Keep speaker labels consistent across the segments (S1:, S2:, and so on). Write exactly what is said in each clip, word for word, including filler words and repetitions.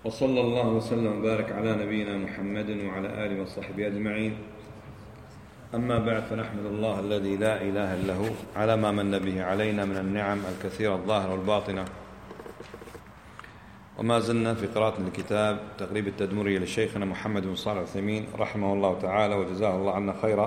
S1: وصلى الله وسلم وبارك على نبينا محمد وعلى آله وصحبه أجمعين. أما بعد، فنحمد الله الذي لا إله إلا هو على ما من به علينا من النعم الكثيرة الظاهرة والباطنة. وما زلنا في قراءة الكتاب تقريب التدمرية لشيخنا محمد بن صالح العثيمين رحمه الله تعالى وجزاه الله عنا خيرا.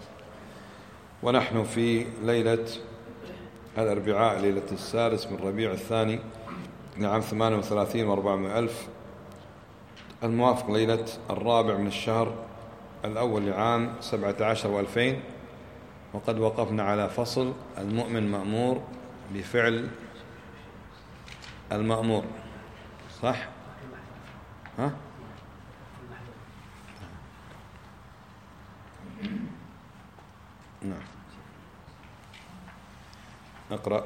S1: ونحن في ليلة الأربعاء، ليلة السادس من ربيع الثاني لعام ثمانية وثلاثين وأربعمائة ألف، الموافق ليلة الرابع من الشهر الأول لعام سبعة عشر وألفين. وقد وقفنا على فصل المؤمن مأمور بفعل المأمور، صح؟ ها؟ نعم. نقرأ.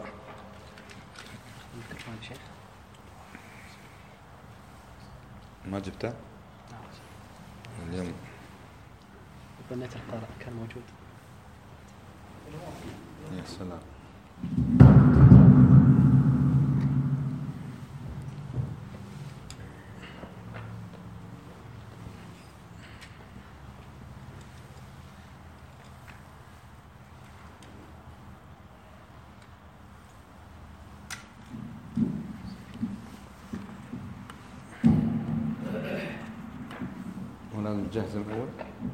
S1: ما جبته؟ اليوم
S2: بنيت القارئ كان موجود.
S1: يا سلام. هنا نجهز الأول.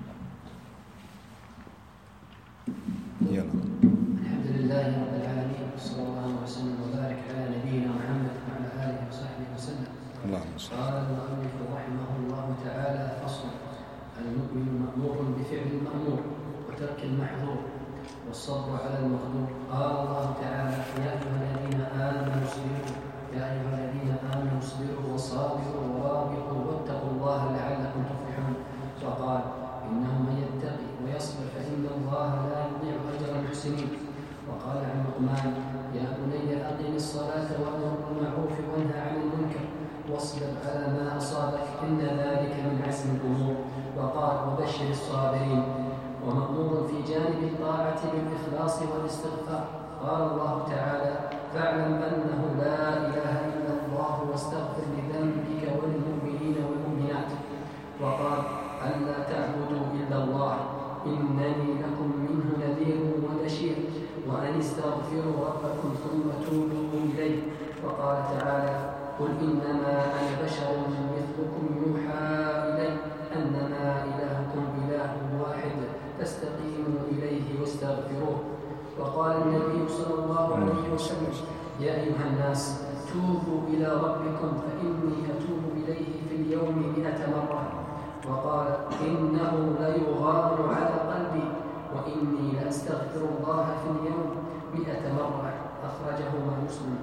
S1: يلا.
S2: الحمد لله رب العالمين، صلى الله وسلم وبارك على نبينا محمد وعلى آله وصحبه وسلم.
S1: اللهم صل.
S2: قال المؤلف رحمه الله تعالى: فصل: المؤمن مأمور بفعل المأمور وترك المحظور والصبر على المقدور. قال الله تعالى: يا أيها الذين آمنوا اصبروا يا أيها الذين آمنوا اصبروا وصابروا ورابطوا واتقوا الله لعلكم تفلحون. وقال: إنه من يتقي ويصبر فإن الله لا يضيع أجر المحسنين. وقال عن لقمان: يا بني أقم الصلاة وأمر بالمعروف وانهى عن المنكر واصبر على ما أصابك إن ذلك من عزم الأمور. وقال: وبشر الصابرين. ومأمور في جانب الطاعة بالإخلاص والاستغفار. قال الله تعالى: فاعلم أنه لا إله إلا الله واستغفر لذنبك وللمؤمنين والمؤمنات. وقال: ألا تعبدوا إلا الله إنني لكم منه نذير وبشير وأن استغفروا ربكم ثم توبوا إليه. وقال تعالى: قل إنما أنا بشر مثلكم يوحى إلي أنما إلهكم إله واحد فاستقيموا إليه واستغفروه. وقال النبي صلى الله عليه وسلم: يا أيها الناس توبوا إلى ربكم فإني أتوب إليه في اليوم مئة مرة. وقال: إنه ليغار على قلبي وإني لأستغفر الله في اليوم مئة مرة. أخرجه مسلم.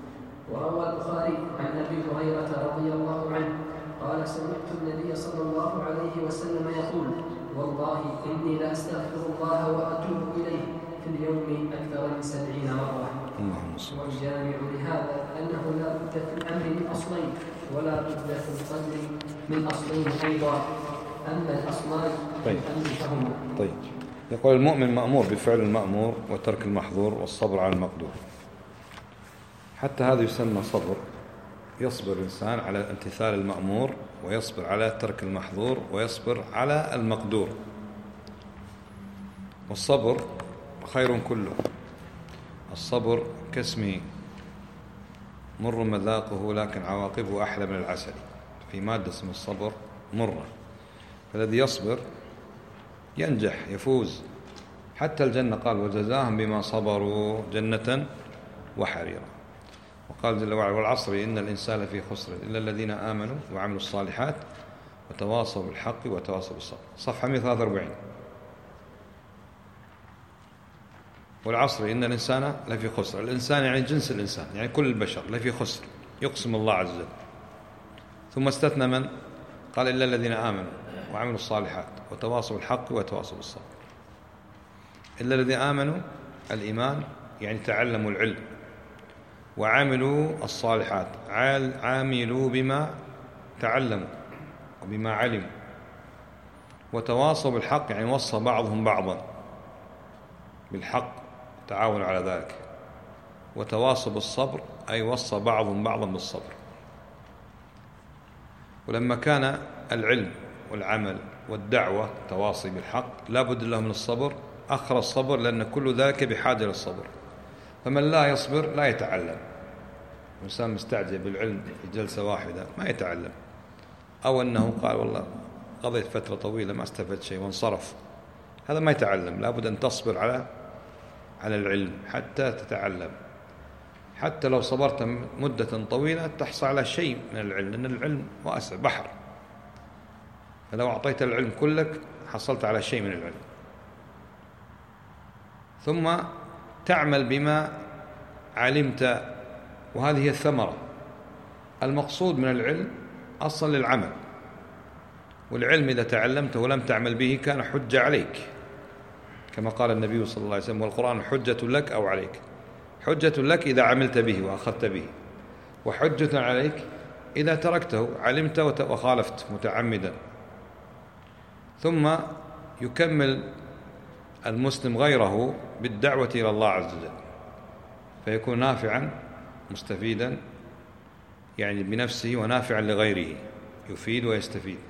S2: وروى البخاري عن أبي هريرة رضي الله عنه قال: سمعت النبي صلى الله عليه وسلم يقول: والله إني لأستغفر الله وأتوب إليه في اليوم أكثر من سبعين مرة. والجامع لهذا أنه لا بد في الأمر من أصلين ولا بد في القدر من أصلين أيضا، أما الأصلان
S1: طيب.
S2: فهما.
S1: طيب. يقول: المؤمن مأمور بفعل المأمور وترك المحظور والصبر على المقدور. حتى هذا يسمى صبر، يصبر الإنسان على امتثال المأمور ويصبر على ترك المحظور ويصبر على المقدور. والصبر خير كله. الصبر كاسمه، مر مذاقه لكن عواقبه أحلى من العسل. في مادة اسمها الصبر مرة، فالذي يصبر ينجح يفوز حتى الجنة. قال: وجزاهم بما صبروا جنة وحريرا. وقال جل وعلا: والعصر إن الإنسان لفي خسر إلا الذين آمنوا وعملوا الصالحات وتواصوا بالحق وتواصوا بالصبر. صفحة مئة وثلاثة وأربعين. والعصر إن الإنسان لفي خسر. الإنسان يعني جنس الإنسان، يعني كل البشر لفي خسر، يقسم الله عز وجل. ثم استثنى من؟ قال: إلا الذين آمنوا وعملوا الصالحات وتواصوا بالحق وتواصوا بالصبر. إلا الذين آمنوا، الإيمان يعني تعلموا العلم وعملوا الصالحات، عاملوا بما تعلموا وبما علموا. وتواصوا بالحق يعني وصى بعضهم بعضا بالحق، تعاونوا على ذلك. وتواصوا بالصبر أي وصى بعضهم بعضا بالصبر. ولما كان العلم والعمل والدعوة تواصي بالحق لا بد له من الصبر، أخر الصبر لأن كل ذلك بحاجة للصبر. فمن لا يصبر لا يتعلم. الإنسان مستعجل بالعلم في جلسة واحدة ما يتعلم، أو أنه قال والله قضيت فترة طويلة ما استفدت شيء وانصرف، هذا ما يتعلم. لا بد أن تصبر على على العلم حتى تتعلم. حتى لو صبرت مدة طويلة تحصل على شيء من العلم، لأن العلم واسع بحر، فلو أعطيت العلم كلك حصلت على شيء من العلم. ثم تعمل بما علمت، وهذه هي الثمرة. المقصود من العلم أصلا للعمل، والعلم إذا تعلمته ولم تعمل به كان حجة عليك، كما قال النبي صلى الله عليه وسلم: والقرآن حجة لك أو عليك. حجة لك إذا عملت به وأخذت به، وحجة عليك إذا تركته علمت وخالفت متعمدا. ثم يكمل المسلم غيره بالدعوة إلى الله عز وجل، فيكون نافعا مستفيدا يعني بنفسه ونافعا لغيره، يفيد ويستفيد.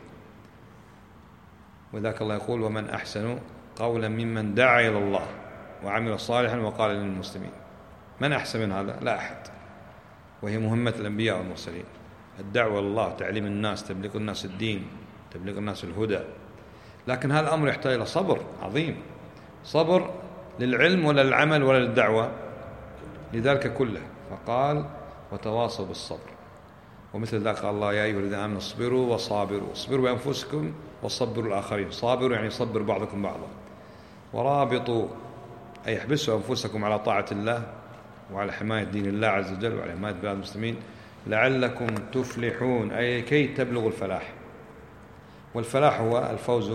S1: وذاك الله يقول: ومن أحسن قولا ممن دعا إلى الله وعمل صالحا وقال للمسلمين. من أحسن من هذا؟ لا أحد. وهي مهمة الأنبياء والمرسلين، الدعوة إلى الله، تعليم الناس، تبليغ الناس الدين، تبليغ الناس الهدى. لكن هذا الأمر يحتاج إلى صبر عظيم، صبر للعلم ولا للعمل ولا للدعوة، لذلك كله. فقال: وتواصوا بالصبر. ومثل ذلك قال الله: يا أيها الذين آمنوا اصبروا وصابروا. اصبروا بأنفسكم وصبروا الآخرين. صابروا يعني صبر بعضكم بعضا. ورابطوا أي احبسوا أنفسكم على طاعة الله وعلى حماية دين الله عز وجل وعلى حماية بلاد المسلمين لعلكم تفلحون، أي كي تبلغوا الفلاح. والفلاح هو الفوز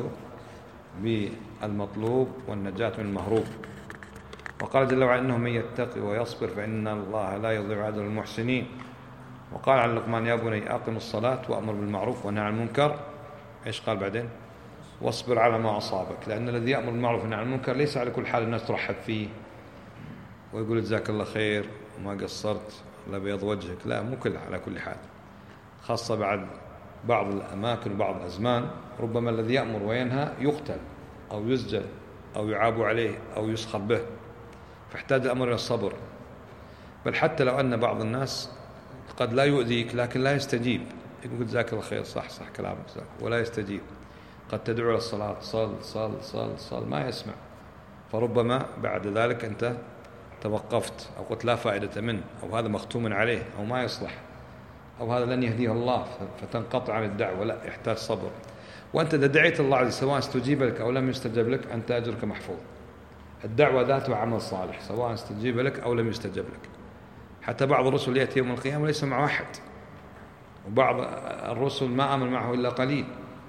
S1: بالمطلوب والنجاة من المهروب. وقال جل وعلا: إنه من يتقي ويصبر فإن الله لا يضيع أجر المحسنين. وقال عن لقمان: يا بني أقم الصلاة وأمر بالمعروف وانهى عن المنكر. إيش قال بعدين؟ واصبر على ما أصابك. لأن الذي يأمر بالمعروف وينهى عن المنكر ليس على كل حال الناس ترحب فيه ويقول جزاك الله خير وما قصرت لا بيض وجهك، لا، مو كل على كل حال، خاصة بعد بعض الأماكن وبعض الأزمان ربما الذي يأمر وينهى يقتل أو يسجن أو يعاب عليه أو يسخر به، فاحتاج الأمر إلى الصبر. بل حتى لو أن بعض الناس قد لا يؤذيك لكن لا يستجيب، يقول جزاك الله خير، صح صح كلامك، ولا يستجيب. قد تدعو إلى الصلاة، صل صل صل صل، ما يسمع، فربما بعد ذلك أنت توقفت أو قلت لا فائدة منه، أو هذا مختوم عليه، أو ما يصلح، أو هذا لن يهديه الله، فتنقطع عن الدعوة. لا، يحتاج صبر. وأنت إذا دعيت الله عز وجل سواء استجيب لك أو لم يستجب لك أنت أجرك محفوظ. الدعوة ذاتها عمل صالح سواء استجيب لك أو لم يستجب لك. حتى بعض الرسل يأتي يوم القيامة ليس معه أحد، وبعض الرسل ما آمن معه إلا قليل،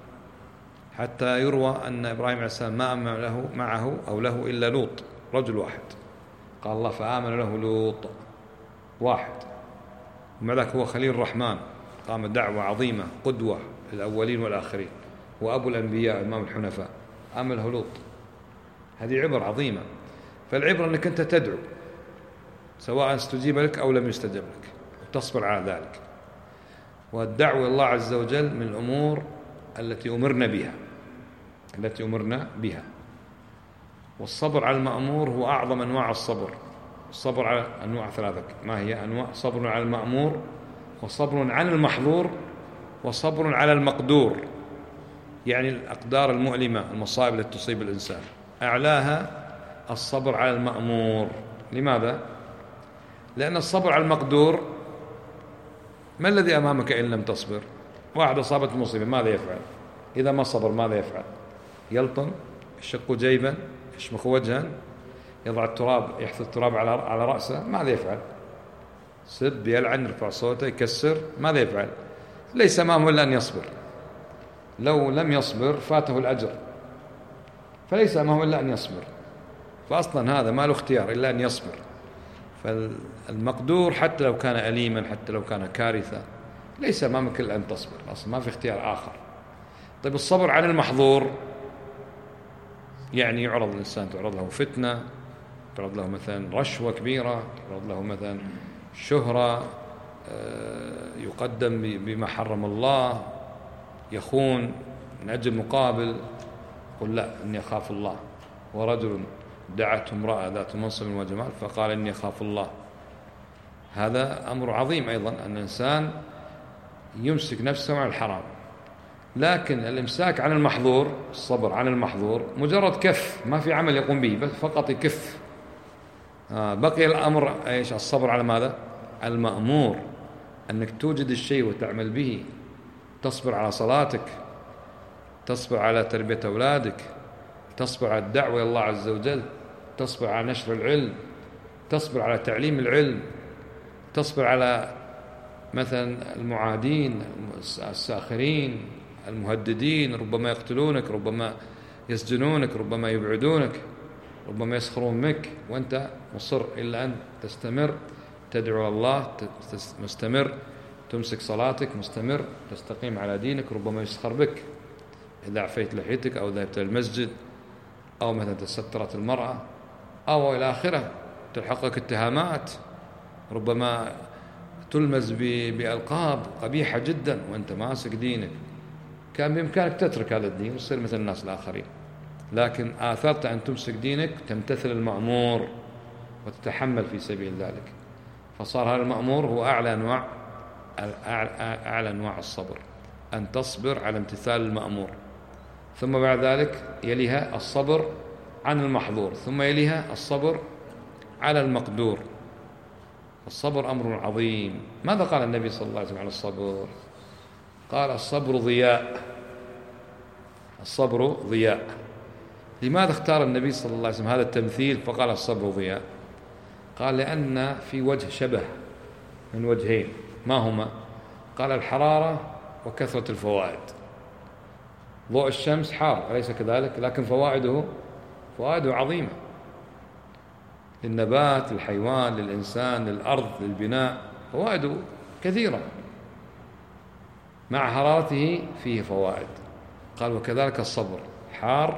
S1: حتى يروى أن إبراهيم عليه السلام ما آمن له معه أو له إلا لوط، رجل واحد. قال الله: فآمن له لوط واحد. ومع ذلك هو خليل الرحمن، قام دعوة عظيمة، قدوة للأولين والآخرين، وأبو الأنبياء إمام الحنفاء، آمن له لوط. هذه عبر عظيمة. فالعبرة أنك أنت تدعو سواء استجيب لك أو لم يستجب لك، وتصبر على ذلك. والدعوة إلى الله عز وجل من الأمور التي أمرنا بها التي أمرنا بها والصبر على المأمور هو أعظم أنواع الصبر. الصبر على أنواع ثلاثة. ما هي أنواع؟ صبر على المأمور، وصبر عن المحظور، وصبر على المقدور، يعني الأقدار المؤلمة، المصائب التي تصيب الإنسان. أعلاها الصبر على المأمور. لماذا؟ لأن الصبر على المقدور، ما الذي أمامك إن لم تصبر؟ واحد أصابت مصيبة، ماذا يفعل؟ إذا ما صبر ماذا يفعل؟ يلطم، يشق جيبا، يشمخ وجها، يضع التراب، يحث التراب على على رأسه، ماذا يفعل؟ سب، يلعن، يرفع صوته، يكسر، ماذا يفعل؟ ليس أمامه إلا أن يصبر. لو لم يصبر فاته الأجر، فليس أمامه إلا أن يصبر. فأصلا هذا ما له اختيار إلا أن يصبر. فالمقدور حتى لو كان أليما، حتى لو كان كارثة، ليس أمامك إلا أن تصبر، أصلا ما في اختيار آخر. طيب الصبر عن المحظور، يعني يعرض الإنسان، تعرض له فتنة، تعرض له مثلا رشوة كبيرة، تعرض له مثلا شهرة، يقدم بما حرم الله، يخون من أجل مقابل، قل لا إني أخاف الله. ورجل دعته امرأة ذات منصب وجمال فقال إني أخاف الله. هذا أمر عظيم أيضا، أن الإنسان يمسك نفسه عن الحرام. لكن الإمساك عن المحظور، الصبر عن المحظور مجرد كف، ما في عمل يقوم به، بس فقط يكف. آه بقي الأمر إيش؟ الصبر على ماذا؟ المأمور، أنك توجد الشيء وتعمل به. تصبر على صلاتك، تصبر على تربية أولادك، تصبر على الدعوة إلى الله عز وجل، تصبر على نشر العلم، تصبر على تعليم العلم، تصبر على مثلا المعادين الساخرين المهددين، ربما يقتلونك، ربما يسجنونك، ربما يبعدونك، ربما يسخرون منك، وأنت مصر إلا أن تستمر تدعو الله، مستمر تمسك صلاتك، مستمر تستقيم على دينك. ربما يسخر بك إذا عفيت لحيتك، أو ذهبت للمسجد، أو مثلا تسترت المرأة، أو إلى آخره، تلحقك اتهامات، ربما تلمز بألقاب قبيحة جدا وأنت ماسك دينك. كان بإمكانك تترك هذا الدين وتصير مثل الناس الآخرين، لكن آثرت أن تمسك دينك، تمتثل المأمور وتتحمل في سبيل ذلك. فصار هذا المأمور هو أعلى أنواع أعلى أنواع الصبر، أن تصبر على امتثال المأمور. ثم بعد ذلك يليها الصبر عن المحظور، ثم يليها الصبر على المقدور. الصبر أمر عظيم. ماذا قال النبي صلى الله عليه وسلم عن الصبر؟ قال الصبر ضياء. الصبر ضياء. لماذا اختار النبي صلى الله عليه وسلم هذا التمثيل فقال الصبر ضياء؟ قال لأن في وجه شبه من وجهين، ما هما؟ قال الحرارة وكثرة الفوائد. ضوء الشمس حار أليس كذلك؟ لكن فوائده فوائده عظيمة للنبات، للحيوان، للإنسان، للأرض، للبناء، فوائده كثيرة. مع حرارته فيه فوائد. قال وكذلك الصبر حار،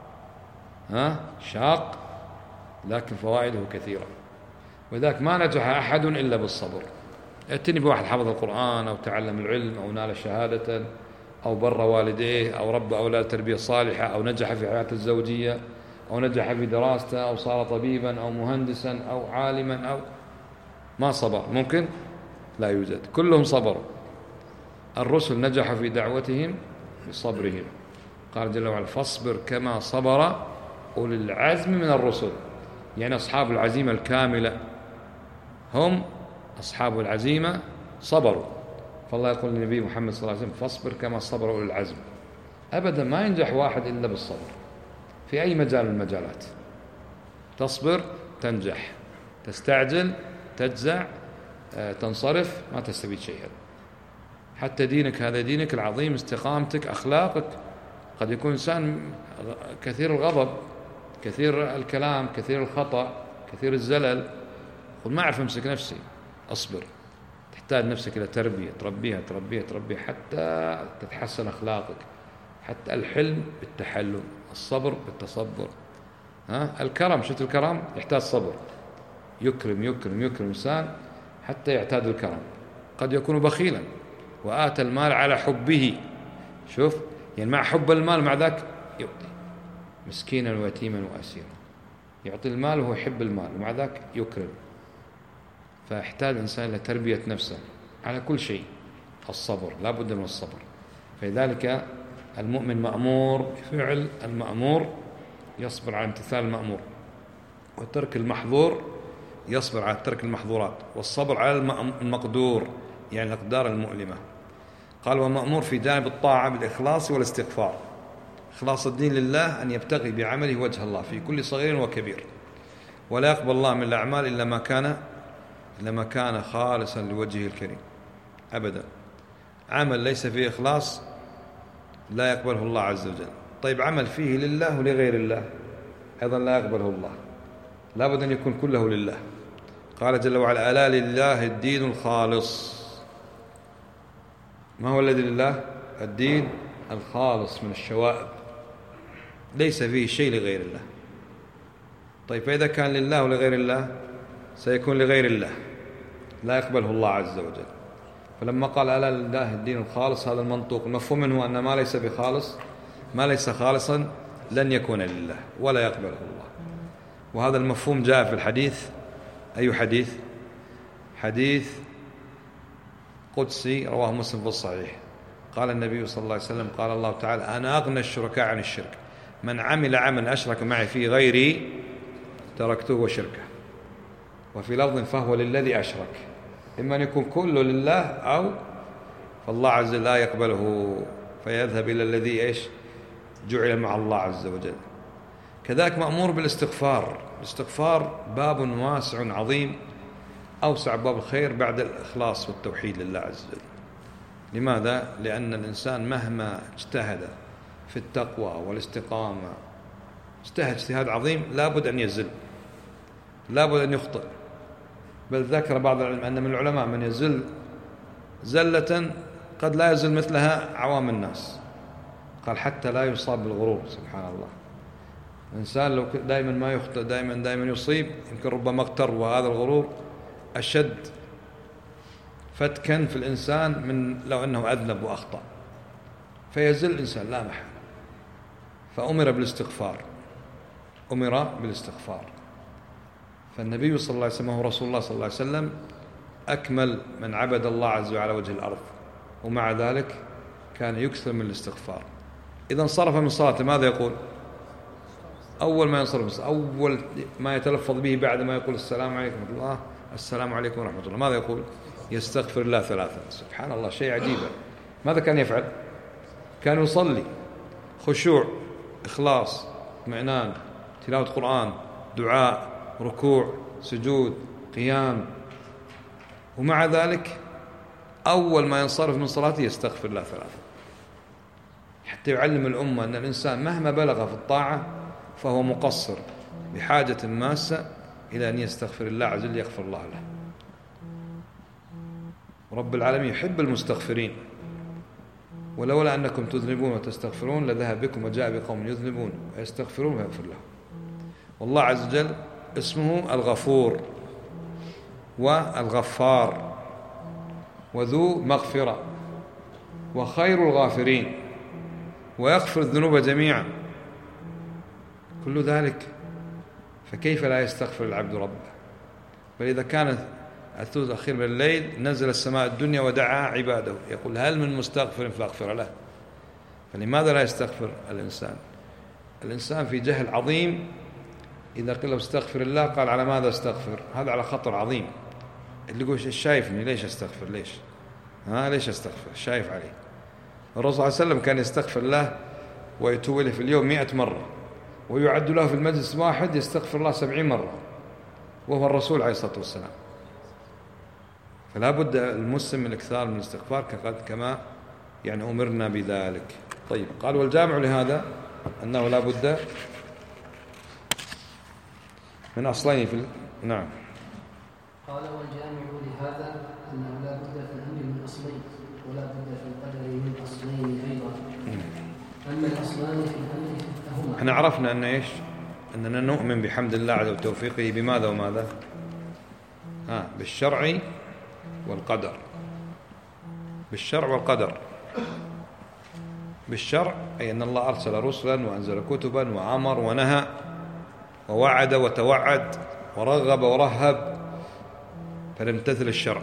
S1: ها شاق، لكن فوائده كثيرة. وذلك ما نجح أحد إلا بالصبر. ائتني بواحد حفظ القرآن أو تعلم العلم أو نال شهادة أو بر والديه أو ربى أولاد تربية صالحة أو نجح في حياته الزوجية أو نجح في دراسته أو صار طبيبا أو مهندسا أو عالما، أو ما صبر، ممكن؟ لا يوجد. كلهم صبروا. الرسل نجحوا في دعوتهم بصبرهم. قال جل وعلا فاصبر كما صبر أولي العزم من الرسل. يعني أصحاب العزيمة الكاملة هم أصحاب العزيمة صبروا. فالله يقول للنبي محمد صلى الله عليه وسلم فاصبر كما صبر أولي العزم. أبدا ما ينجح واحد إلا بالصبر في أي مجال من المجالات. تصبر تنجح، تستعجل تجزع، تنصرف، ما تستفيد شيئا. حتى دينك هذا دينك العظيم، استقامتك، أخلاقك. قد يكون إنسان كثير الغضب، كثير الكلام، كثير الخطأ، كثير الزلل، قل ما أعرف أمسك نفسي. أصبر، تحتاج نفسك إلى تربية، تربيها تربيها تربيها حتى تتحسن أخلاقك. حتى الحلم بالتحلم، الصبر بالتصبر. ها الكرم، شفت الكرم يحتاج صبر. يكرم يكرم يكرم إنسان حتى يعتاد الكرم. قد يكون بخيلا وآتى المال على حبه. شوف يعني مع حب المال مع ذاك يؤتي مسكينا ويتيما وأسيرا. يعطي المال وهو يحب المال، ومع ذاك يكرم. فيحتاج الإنسان إلى تربية نفسه على كل شيء. الصبر لا بد من الصبر. فلذلك المؤمن مأمور بفعل المأمور، يصبر على امتثال المأمور، وترك المحظور يصبر على ترك المحظورات، والصبر على المقدور يعني الأقدار المؤلمة. قال ومأمور في جانب الطاعة بالإخلاص والاستغفار. إخلاص الدين لله، أن يبتغي بعمله وجه الله في كل صغير وكبير، ولا يقبل الله من الأعمال إلا ما كان إلا ما كان خالصا لوجهه الكريم. أبدا عمل ليس فيه إخلاص لا يقبله الله عز وجل. طيب عمل فيه لله ولغير الله أيضا لا يقبله الله. لا بد أن يكون كله لله. قال جل وعلا ألا لله الدين الخالص. ما هو الذي لله؟ الدين الخالص من الشوائب، ليس فيه شيء لغير الله. طيب فإذا كان لله ولغير الله سيكون لغير الله، لا يقبله الله عز وجل. فلما قال ألا لله الدين الخالص، هذا المنطوق المفهوم منه أن ما ليس بخالص، ما ليس خالصا لن يكون لله ولا يقبله الله. وهذا المفهوم جاء في الحديث. أي حديث؟ حديث قدسي رواه مسلم في الصحيح. قال النبي صلى الله عليه وسلم قال الله تعالى أنا أغنى الشركاء عن الشرك، من عمل عملا أشرك معي فيه غيري تركته وشركه. وفي لفظ فهو للذي أشرك، إما أن يكون كله لله أو فالله عز وجل لا يقبله فيذهب إلى الذي إيش جعل مع الله عز وجل. كذلك مأمور بالاستغفار. الاستغفار باب واسع عظيم، أوسع باب الخير بعد الإخلاص والتوحيد لله عز وجل. لماذا؟ لأن الإنسان مهما اجتهد في التقوى والاستقامة، اجتهد اجتهاد عظيم، لابد أن يزل، لابد أن يخطئ. بل ذكر بعض العلم أن من العلماء من يزل زلة قد لا يزل مثلها عوام الناس، قال حتى لا يصاب بالغرور. سبحان الله، الإنسان لو دائما ما يخطئ، دائما دائما يصيب، يمكن ربما اغتر. وهذا الغرور أشد فتكا في الإنسان من لو أنه أذنب وأخطأ، فيزل الإنسان لا محل. فأمر بالاستغفار، أمر بالاستغفار. فالنبي صلى الله عليه وسلم هو رسول الله صلى الله عليه وسلم أكمل من عبد الله عز وجل على وجه الأرض، ومع ذلك كان يكثر من الاستغفار. إذا انصرف من صلاته ماذا يقول؟ أول ما ينصرف، أول ما يتلفظ به بعد ما يقول السلام عليكم ورحمة الله، السلام عليكم ورحمة الله، ماذا يقول؟ يستغفر الله ثلاثة. سبحان الله، شيء عجيب. ماذا كان يفعل؟ كان يصلي خشوع، إخلاص، اطمئنان، تلاوة قرآن، دعاء، ركوع، سجود، قيام، ومع ذلك أول ما ينصرف من صلاته يستغفر الله ثلاثة، حتى يعلم الأمة أن الإنسان مهما بلغ في الطاعة فهو مقصر بحاجة ماسة إلى أن يستغفر الله عز وجل يغفر الله له. رب العالمين يحب المستغفرين، ولولا أنكم تذنبون وتستغفرون لذهب بكم وجاء بقوم يذنبون ويستغفرون ويغفر لهم. والله عز وجل اسمه الغفور والغفار وذو مغفرة وخير الغافرين ويغفر الذنوب جميعا. كل ذلك فكيف لا يستغفر العبد ربه؟ بل إذا كانت الثلث الأخير من الليل نزل السماء الدنيا ودعا عباده يقول هل من مستغفر فأغفر له. فلماذا لا يستغفر الإنسان؟ الإنسان في جهل عظيم. إذا قيل له استغفر الله قال على ماذا استغفر؟ هذا على خطر عظيم. اللي يقول شايفني ليش استغفر؟ ليش ها ليش استغفر؟ شايف عليه. الرسول صلى الله عليه وسلم كان يستغفر الله ويتوب له في اليوم مئة مرة، ويعد له في المجلس واحد يستغفر الله سبعين مرة، وهو الرسول عليه الصلاة والسلام. فلا بد المسلم من الإكثار من الاستغفار كما يعني أمرنا بذلك. طيب، قال والجامع لهذا أنه لا بد من أصلين في ال... نعم.
S2: قال والجامع لهذا أنه لا بد في الأمر من أصلين ولا بد في القدر من أصلين أيضا. أما الأصلان في الأمر فهما.
S1: احنا عرفنا أن إيش؟ أننا نؤمن بحمد الله على توفيقه بماذا وماذا؟ ها بالشرع والقدر. بالشرع والقدر. بالشرع أي أن الله أرسل رسلا وأنزل كتبا وأمر ونهى ووعد وتوعد ورغب ورهب فليمتثل الشرع.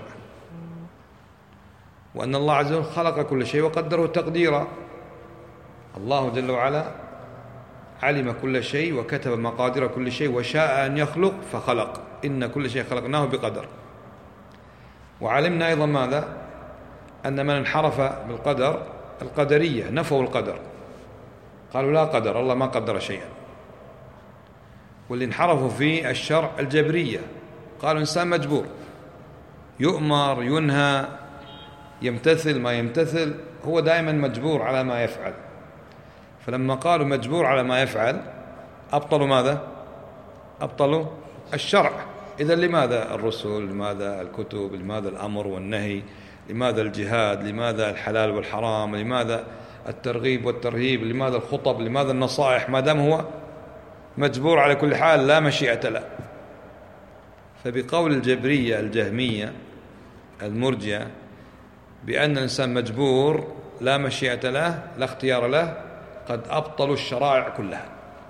S1: وأن الله عز وجل خلق كل شيء وقدره تقديرا. الله جل وعلا علم كل شيء وكتب مقادير كل شيء وشاء أن يخلق فخلق. إن كل شيء خلقناه بقدر. وعلمنا أيضا ماذا؟ أن من انحرف بالقدر القدرية نفوا القدر، قالوا لا قدر، الله ما قدر شيئا. واللي انحرفوا في الشرع الجبرية قالوا إنسان مجبور، يؤمر ينهى يمتثل ما يمتثل، هو دائما مجبور على ما يفعل. فلما قالوا مجبور على ما يفعل أبطلوا ماذا؟ أبطلوا الشرع. إذن لماذا الرسل؟ لماذا الكتب؟ لماذا الأمر والنهي؟ لماذا الجهاد؟ لماذا الحلال والحرام؟ لماذا الترغيب والترهيب؟ لماذا الخطب؟ لماذا النصائح؟ ما دام هو مجبور على كل حال لا مشيئة له. فبقول الجبرية الجهمية المرجئة بأن الإنسان مجبور لا مشيئة له لا اختيار له قد أبطلوا الشرائع كلها.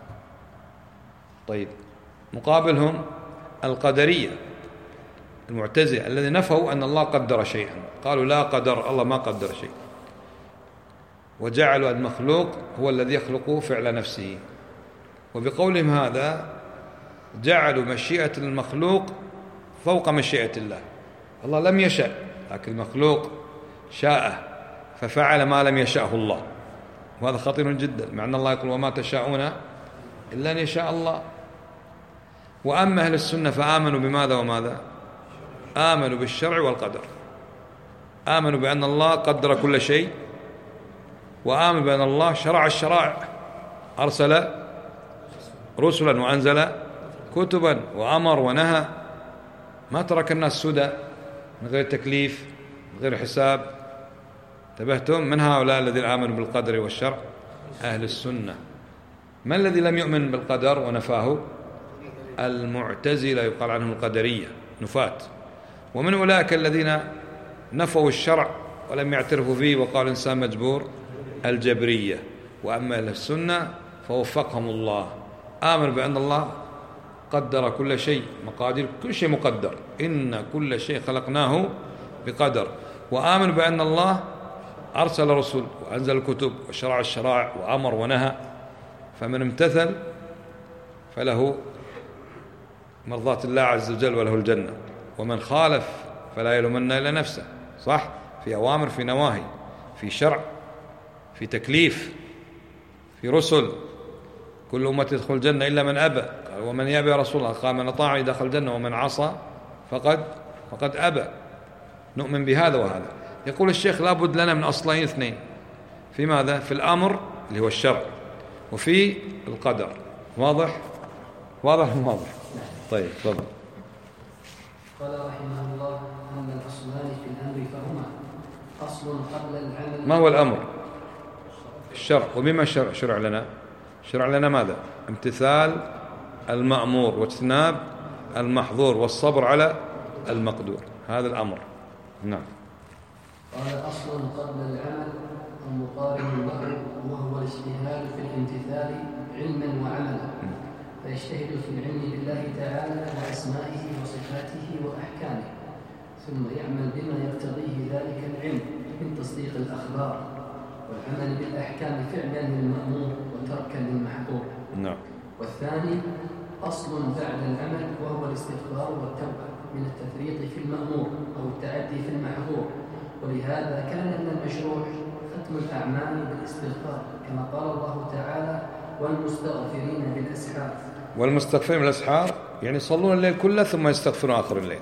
S1: طيب، مقابلهم القدرية المعتزلة الذين نفوا أن الله قدر شيئا، قالوا لا قدر، الله ما قدر شيء، وجعلوا المخلوق هو الذي يخلق فعل نفسه. وبقولهم هذا جعلوا مشيئة المخلوق فوق مشيئة الله. الله لم يشأ، لكن المخلوق شاء ففعل ما لم يشأه الله، وهذا خطير جدا، مع أن الله يقول وما تشاءون إلا أن يشاء الله. وأما أهل السنة فآمنوا بماذا وماذا؟ آمنوا بالشرع والقدر، آمنوا بأن الله قدر كل شيء، وآمنوا بأن الله شرع الشرائع، أرسل رسلا وأنزل كتبا وأمر ونهى، ما ترك الناس سدى من غير تكليف من غير حساب. انتبهتم؟ من هؤلاء الذين آمنوا بالقدر والشرع؟ أهل السنة. ما الذي لم يؤمن بالقدر ونفاه؟ المعتزلة، يقال عنهم القدرية، نفاة. ومن أولئك الذين نفوا الشرع ولم يعترفوا فيه وقالوا الإنسان مجبور، الجبرية. وأما أهل السنة فوفقهم الله، آمنوا بأن الله قدر كل شيء، مقادير كل شيء مقدر، إن كل شيء خلقناه بقدر. وآمنوا بأن الله أرسل رسل وأنزل الكتب وشرع الشرائع وأمر ونهى، فمن امتثل فله مرضاة الله عز وجل وله الجنة، ومن خالف فلا يلومن إلا نفسه. صح؟ في أوامر، في نواهي، في شرع، في تكليف، في رسل. كل أمة يدخل الجنة إلا من أبى، قال ومن يأبى يا رسول الله؟ قال من أطاعني دخل الجنة ومن عصى فقد فقد أبى. نؤمن بهذا وهذا. يقول الشيخ لابد لنا من أصلين اثنين، في ماذا؟ في الأمر اللي هو الشرع، وفي القدر. واضح؟ واضح واضح. طيب تفضل.
S2: قال رحمه الله أما الأصلان في الأمر فهما أصل قبل العمل.
S1: ما هو الأمر؟ الشرع. وبما شرع, شرع لنا شرع لنا ماذا؟ امتثال المأمور واجتناب المحظور والصبر على المقدور، هذا الأمر. نعم.
S2: قال أصل قبل العمل ومقارن له، وهو الاجتهاد في الامتثال علما وعملا، فيجتهد في العلم بالله تعالى وأسمائه وصفاته وأحكامه، ثم يعمل بما يقتضيه ذلك العلم من تصديق الأخبار والعمل بالأحكام فعلا للمأمور وتركا للمحظور.
S1: نعم.
S2: والثاني أصل بعد العمل، وهو الاستغفار والتوبة من التفريط في المأمور أو التعدي في المحظور. ولهذا كان من المشروع ختم الأعمال بالاستغفار، كما قال الله تعالى والمستغفرين بالأسحار.
S1: والمستغفرين بالأسحار يعني يصلون الليل كله ثم يستغفرون آخر الليل.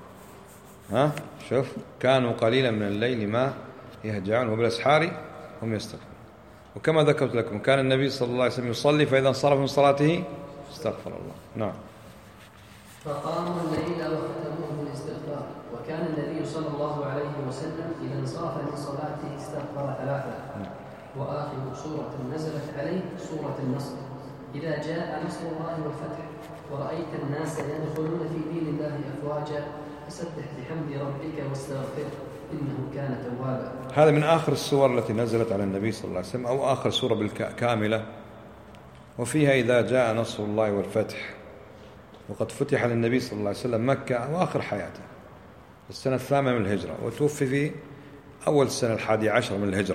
S1: ها شوف، كانوا قليلا من الليل ما يهجعون وبالأسحار هم يستغفرون. وكما ذكرت لكم كان النبي صلى الله عليه وسلم يصلي فإذا انصرف من صلاته استغفر الله. نعم.
S2: فقاموا الليل وختموه بالاستغفار، وكان النبي صلى الله عليه وسلم إذا انصرف من صلاته استغفر ثلاثة. وآخر سورة نزلت عليه سورة النصر، إذا جاء نصر الله والفتح ورأيت الناس يدخلون في دين الله أفواجا فسبح بحمد ربك واستغفره إنه كان توابا.
S1: هذا من آخر السور التي نزلت على النبي صلى الله عليه وسلم، أو آخر سورة بالكاملة، وفيها إذا جاء نصر الله والفتح. وقد فتح للنبي صلى الله عليه وسلم مكة أواخر حياته السنة الثامنة من الهجرة، وتوفي في أول السنة الحادي عشر من الهجرة.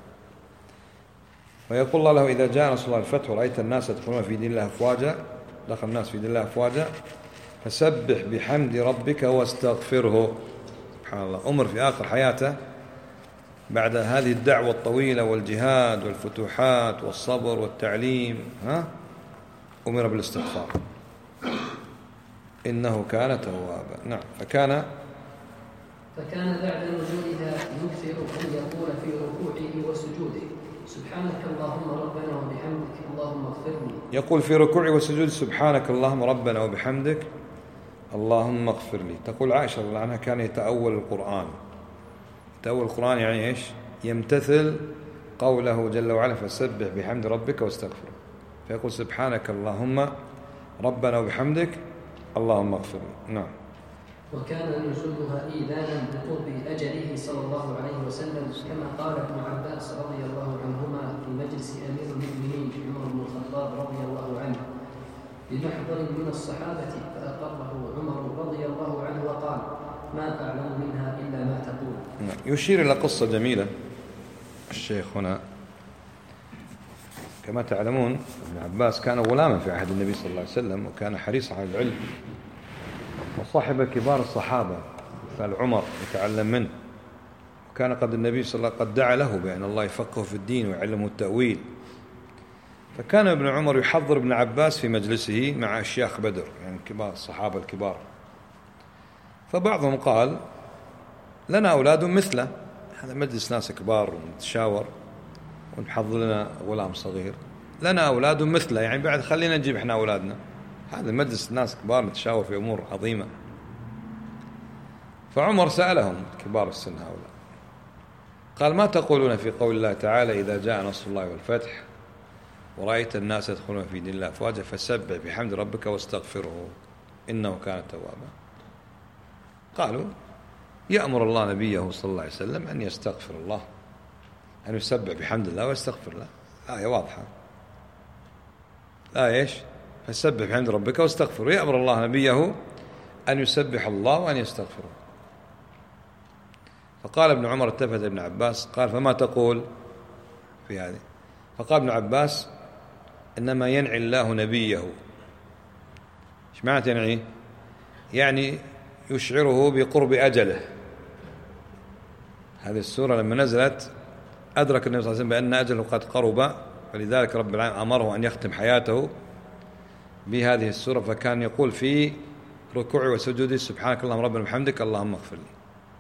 S1: ويقول الله له إذا جاء نصر الله والفتح ورأيت الناس يدخلون في دين الله أفواجا، دخل الناس في دين الله أفواجا فسبح بحمد ربك واستغفره. سبحان الله، أمر في آخر حياته بعد هذه الدعوة الطويلة والجهاد والفتوحات والصبر والتعليم، ها أمر بالاستغفار إنه كان توابا. نعم. فكان
S2: فكان بعد نزولها يكثر أن يقول في ركوعه وسجوده سبحانك اللهم ربنا وبحمدك اللهم اغفر لي.
S1: يقول في ركوعه وسجوده سبحانك اللهم ربنا وبحمدك اللهم اغفر لي. تقول عائشة رضي الله عنها كان يتأول القرآن. تأول القرآن يعني إيش؟ يمتثل قوله جل وعلا فسبح بحمد ربك واستغفره، فيقول سبحانك اللهم ربنا وبحمدك اللهم اغفر لي. نعم.
S2: وكان نزولها إيذانا بقرب أجله صلى الله عليه وسلم، كما قال ابن عباس رضي الله عنهما في مجلس أمير المؤمنين عمر بن الخطاب رضي الله عنه بمحضر من الصحابة، فأقره عمر رضي الله عنه وقال: ما أعلم منها إلا ما تقول.
S1: يشير إلى قصة جميلة الشيخ هنا. كما تعلمون ابن عباس كان غلاما في عهد النبي صلى الله عليه وسلم، وكان حريصا على العلم، وصاحب كبار الصحابة مثل عمر يتعلم منه، وكان قد النبي صلى الله عليه وسلم قد دعا له بأن الله يفقه في الدين ويعلمه التأويل. فكان ابن عمر يحضر ابن عباس في مجلسه مع أشياخ بدر، يعني كبار الصحابة الكبار. فبعضهم قال: لنا أولاد مثله، هذا مجلس ناس كبار ونتشاور ونحضر لنا غلام صغير، لنا أولاد مثله، يعني بعد خلينا نجيب إحنا أولادنا، هذا مجلس ناس كبار نتشاور في أمور عظيمة. فعمر سألهم كبار السن هؤلاء، قال: ما تقولون في قول الله تعالى: إذا جاء نصر الله والفتح ورأيت الناس يدخلون في دين الله أفواجا فسبح بحمد ربك واستغفره إنه كان توابا. قالوا: يأمر الله نبيه صلى الله عليه وسلم أن يستغفر الله، أن يسبح بحمد الله ويستغفر الله. آية واضحة، آية إيش؟ فسبح بحمد ربك واستغفره، يأمر الله نبيه أن يسبح الله وأن يستغفره. فقال ابن عمر التفت ابن عباس قال: فما تقول في هذه؟ فقال ابن عباس: إنما ينعي الله نبيه. إيش معنى ينعي؟ يعني يشعره بقرب أجله. هذه السورة لما نزلت أدرك النبي صلى الله عليه وسلم بأن أجله قد قرب، فلذلك رب العالمين أمره أن يختم حياته بهذه السورة، فكان يقول في ركوعه وسجوده: سبحانك اللهم ربنا وبحمدك اللهم اغفر لي.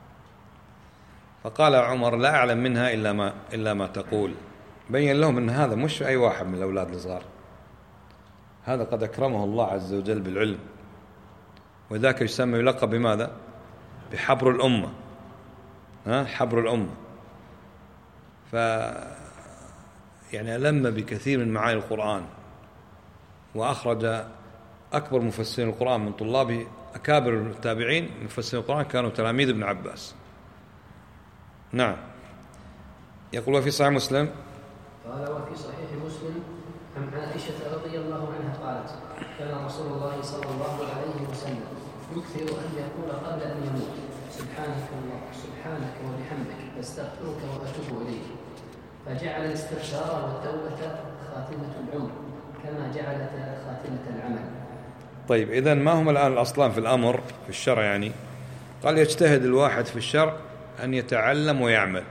S1: فقال عمر: لا أعلم منها إلا ما إلا ما تقول. بين لهم أن هذا مش أي واحد من الأولاد الصغار، هذا قد أكرمه الله عز وجل بالعلم، وذاك يسمى يلقب بماذا؟ بحبر الأمة. ها، حبر الأمة. ف يعني ألم بكثير من معاني القرآن، وأخرج أكبر مفسرين القرآن من طلابه أكابر التابعين مفسرين القرآن كانوا تلاميذ ابن عباس. نعم. يقول: وفي صحيح مسلم،
S2: قال: وفي صحيح مسلم عن عائشة رضي الله عنها قالت: كان رسول الله صلى الله عليه وسلم يكثر أن يقول قبل أن يموت: سبحانك الله سبحانك وبحمدك أستغفرك وأتوب إليك. فجعل الاستغفار والتوبة خاتمة العمر كما جعلت خاتمة العمل.
S1: طيب، إذن ما هم الآن الأصلان في الأمر في الشرع؟ يعني قال: يجتهد الواحد في الشرع أن يتعلم ويعمل،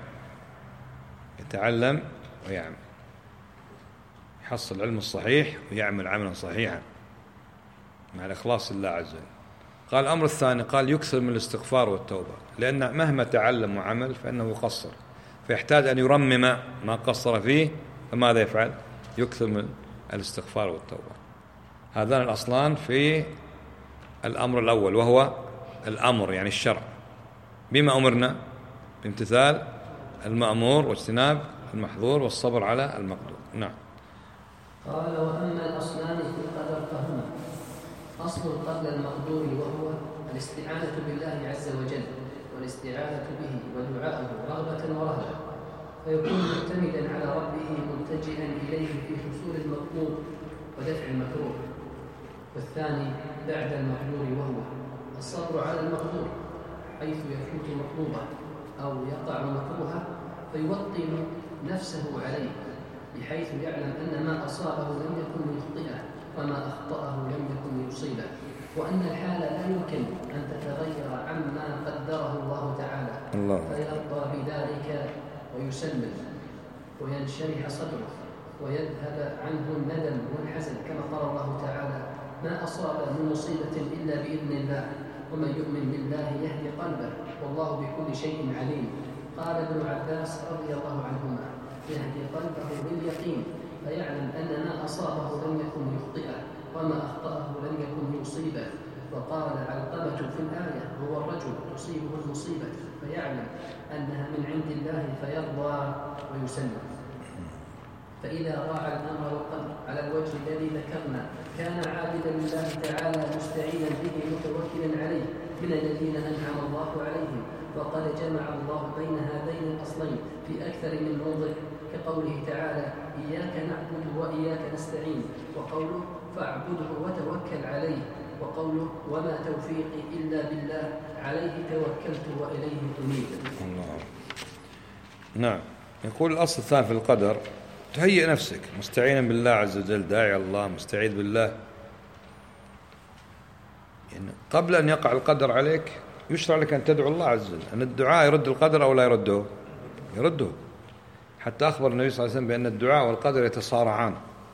S1: يتعلم ويعمل، يحصل العلم الصحيح ويعمل عملا صحيحا مع الإخلاص لله عز وجل. قال الأمر الثاني، قال: يكثر من الاستغفار والتوبة، لأن مهما تعلم وعمل فإنه يقصر، فيحتاج أن يرمم ما قصر فيه، فماذا يفعل؟ يكثر من الاستغفار والتوبة. هذان الأصلان في الأمر الأول، وهو الأمر يعني الشرع. بما أمرنا؟ بامتثال المأمور واجتناب المحظور والصبر على المقدور. نعم.
S2: قال: وأما الأصلان في القدر فهما: أصل قبل المقدور وهو الاستعانة بالله عز وجل، والاستعانة به ودعاءه رغبة ورهبة، فيكون معتمدا على ربه ملتجئا إليه في حصول المطلوب ودفع المكروه. والثاني بعد المقدور وهو الصبر على المقدور، حيث يفوت مطلوبه أو يقع مكروهه فيوطن نفسه عليه، بحيث يعلم أن ما أصابه لم يكن ليخطئه وما أخطأه لم يكن ليصيبه، وأن الحال لا يمكن أن تتغير عما قدره الله تعالى الله. فيرضى بذلك ويسلم وينشرح صدره ويذهب عنه الندم والحزن، كما قال الله تعالى: ما أصاب من مصيبة إلا بإذن الله ومن يؤمن بالله يهدي قلبه والله بكل شيء عليم. قال ابن عباس رضي الله عنهما: يهدي قلبه باليقين، فيعلم أن ما أصابه لم يكن ليخطئه وما أخطأه لم يكن ليصيبه. وقال علقمة في الآية: هو الرجل تصيبه المصيبة فيعلم أنها من عند الله فيرضى ويسلم. فإذا راعى الأمر والقدر على الوجه الذي ذكرنا كان عابدا لله تعالى مستعينا به متوكلا عليه من الذين أنعم الله عليهم، وقد جمع الله بين هذين الأصلين في أكثر من موضع، كقوله تعالى إياك نعبد وإياك نستعين، وقوله فاعبده وتوكل عليه، وقوله وما توفيقي إلا بالله عليه توكلت وإليه أنيب.
S1: نعم. يقول الأصل الثاني في القدر تهيئ نفسك مستعينا بالله عز وجل، داعي الله، مستعيذ بالله. يعني قبل أن يقع القدر عليك يشرع لك أن تدعو الله عز وجل. أن الدعاء يرد القدر أو لا يرده؟ يرده. حتى أخبر النبي صلى الله عليه وسلم بأن الدعاء والقدر يتصارعان.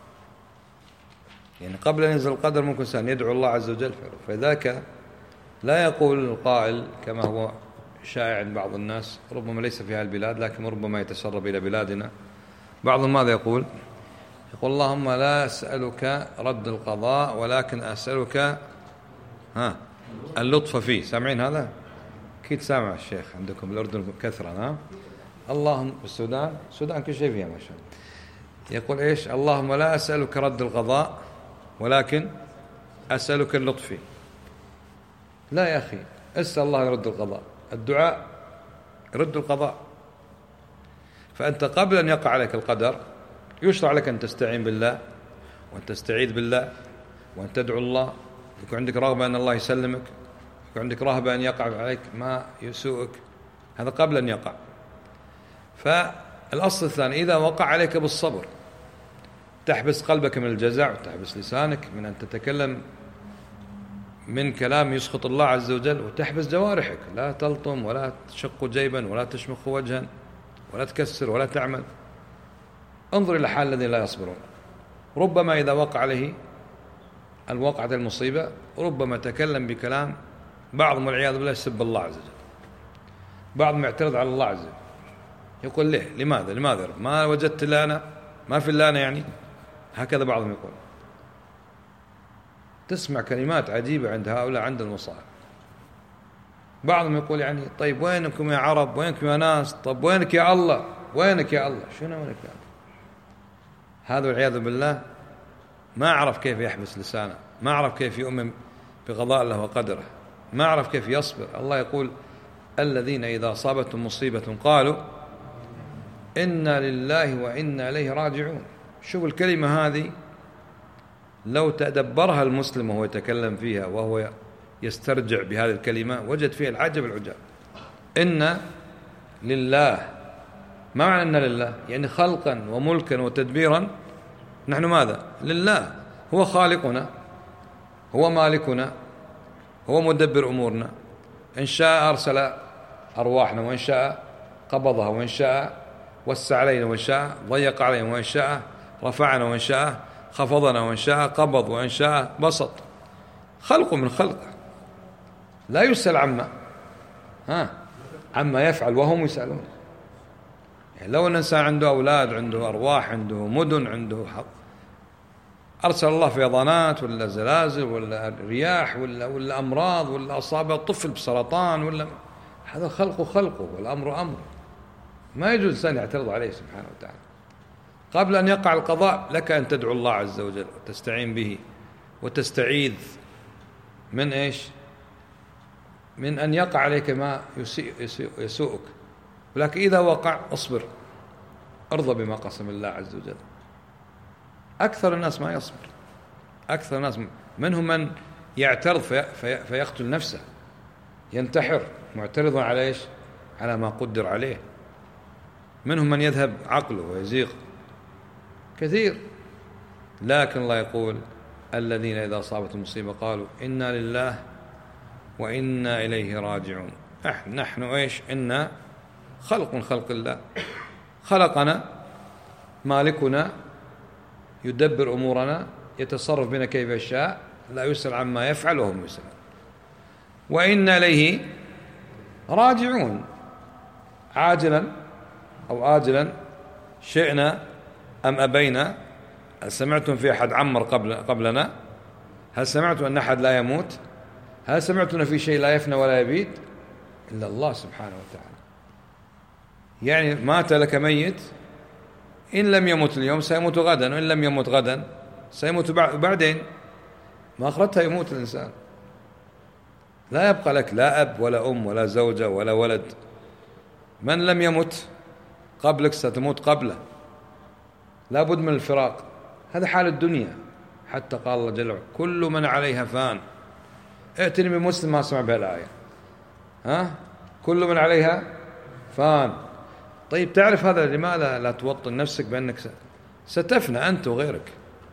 S1: يعني قبل أن ينزل القدر ممكن إنسان يدعو الله عز وجل، فذاك لا يقول القائل كما هو شائع عند بعض الناس، ربما ليس في هذه البلاد لكن ربما يتسرب إلى بلادنا، بعضهم ماذا يقول؟ يقول اللهم لا أسألك رد القضاء ولكن أسألك ها اللطف فيه. سامعين هذا؟ أكيد سامع الشيخ عندكم بالأردن كثرة. ها اللهم بالسودان، السودان كل شيء فيها ما شاء الله. يقول إيش؟ اللهم لا أسألك رد القضاء ولكن أسألك اللطف فيه. لا يا أخي، اسأل الله يرد القضاء، الدعاء يرد القضاء. فأنت قبل أن يقع عليك القدر يشرع لك أن تستعين بالله وأن تستعيذ بالله وأن تدعو الله، يكون عندك رغبة أن الله يسلمك، يكون عندك رهبة أن يقع عليك ما يسوءك، هذا قبل أن يقع. فالأصل الثاني إذا وقع عليك بالصبر، تحبس قلبك من الجزع وتحبس لسانك من أن تتكلم من كلام يسخط الله عز وجل، وتحبس جوارحك، لا تلطم ولا تشق جيبا ولا تشمخ وجها ولا تكسر ولا تعمل. انظر إلى حال الذين لا يصبرون، ربما إذا وقع عليه الوقعة المصيبة ربما تكلم بكلام بعضهم والعياذ بالله يسب الله عز وجل، بعضهم يعترض على الله عز وجل، يقول ليه؟ لماذا؟ لماذا؟ ما وجدت إلا أنا؟ ما في إلا أنا يعني؟ هكذا بعضهم يقول. تسمع كلمات عجيبة عند هؤلاء عند المصائب. بعضهم يقول يعني طيب وينكم يا عرب؟ وينكم يا ناس؟ طب وينك يا الله؟ وينك يا الله؟ شنو وينك يا الله؟ هذا والعياذ بالله ما عرف كيف يحبس لسانه، ما عرف كيف يؤمن بقضاء الله وقدره، ما عرف كيف يصبر. الله يقول الذين إذا أصابتهم مصيبة قالوا إنا لله وإنا إليه راجعون. شوف الكلمة هذه لو تدبرها المسلم وهو يتكلم فيها وهو يسترجع بهذه الكلمة وجد فيها العجب العجاب. إن لله، ما معنى إن لله؟ يعني خلقا وملكا وتدبيرا نحن ماذا؟ لله. هو خالقنا، هو مالكنا، هو مدبر أمورنا. إن شاء أرسل أرواحنا، وإن شاء قبضها، وإن شاء وسع علينا، وإن شاء ضيق علينا، وإن شاء رفعنا، وإن شاء خفضنا، وإن شاء قبض، وإن شاء بسط. خلق من خلقه لا يسأل عما ها عما يفعل وهم يسألون. يعني لو الإنسان عنده أولاد، عنده أرواح، عنده مدن، عنده حق، أرسل الله فيضانات ولا زلازل ولا رياح ولا ولا أمراض ولا أصاب الطفل بسرطان ولا، هذا خلقه خلقه والأمر أمر، ما يجوز الإنسان يعترض عليه سبحانه وتعالى. قبل أن يقع القضاء لك أن تدعو الله عز وجل وتستعين به وتستعيذ من إيش؟ من أن يقع عليك ما يسيء يسيء يسوءك. ولكن إذا وقع اصبر، ارضى بما قسم الله عز وجل. أكثر الناس ما يصبر، أكثر الناس منهم من يعترض في في فيقتل نفسه، ينتحر معترضا على إيش؟ على ما قدر عليه. منهم من يذهب عقله ويزيغ، كثير. لكن الله يقول الذين إذا أصابت المصيبة قالوا إنا لله وإنا إليه راجعون. نحن إيش؟ إنا خلق من خلق الله، خلقنا مالكنا يدبر أمورنا، يتصرف بنا كيف يشاء، لا يسأل عما يفعل وهم يسألون. وإنا إليه راجعون، عاجلا أو آجلا، شئنا أم أبينا. هل سمعتم في أحد عمر قبل قبلنا؟ هل سمعتم أن أحد لا يموت؟ هل سمعتم في شيء لا يفنى ولا يبيد إلا الله سبحانه وتعالى؟ يعني مات لك ميت، إن لم يمت اليوم سيموت غدا، وإن لم يمت غدا،، سيموت بعدين، ما أخرتها يموت الإنسان. لا يبقى لك لا أب ولا أم ولا زوجة ولا ولد. من لم يمت قبلك ستموت قبله، لا بد من الفراق. هذا حال الدنيا. حتى قال الله جل وعلا كل من عليها فان. ائتني بمسلم ما سمع بهالآية. ها كل من عليها فان. طيب تعرف هذا لماذا لا توطن نفسك بأنك ستفنى أنت وغيرك؟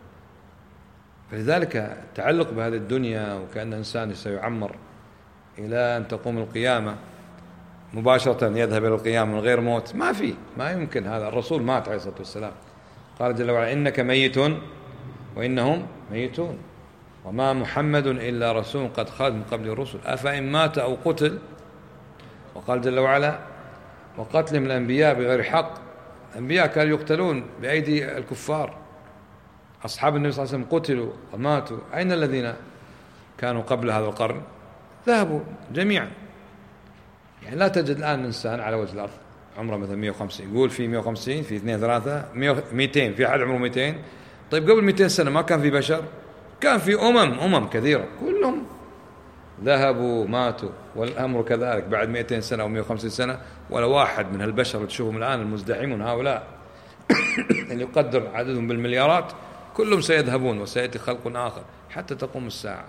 S1: فلذلك التعلق بهذه الدنيا وكأن إنسان سيعمر إلى أن تقوم القيامة مباشرة يذهب إلى القيامة من غير موت، ما في، ما يمكن هذا. الرسول مات عليه الصلاة والسلام، قال جل وعلا إنك ميت وإنهم ميتون وما محمد إلا رسول قد خلت من قبل الرسل أفإن مات أو قتل. وقال جل وعلا وقتلهم الأنبياء بغير حق. الأنبياء كانوا يقتلون بأيدي الكفار. أصحاب النبي صلى الله عليه وسلم قتلوا وماتوا. أين الذين كانوا قبل هذا القرن؟ ذهبوا جميعا. يعني لا تجد الآن إنسان على وجه الأرض عمره مثلا مئة وخمسين، يقول في مئة وخمسين، في اثنين ثلاثة مئتين، في أحد عمره مئتين. طيب قبل مئتين سنة ما كان في بشر؟ كان في أمم أمم كثيرة كلهم ذهبوا ماتوا. والأمر كذلك بعد مئتين سنة أو مئة وخمسين سنة ولا واحد من هالبشر تشوفهم الآن المزدحمون هؤلاء اللي يقدر عددهم بالمليارات كلهم سيذهبون وسيأتي خلق آخر حتى تقوم الساعة.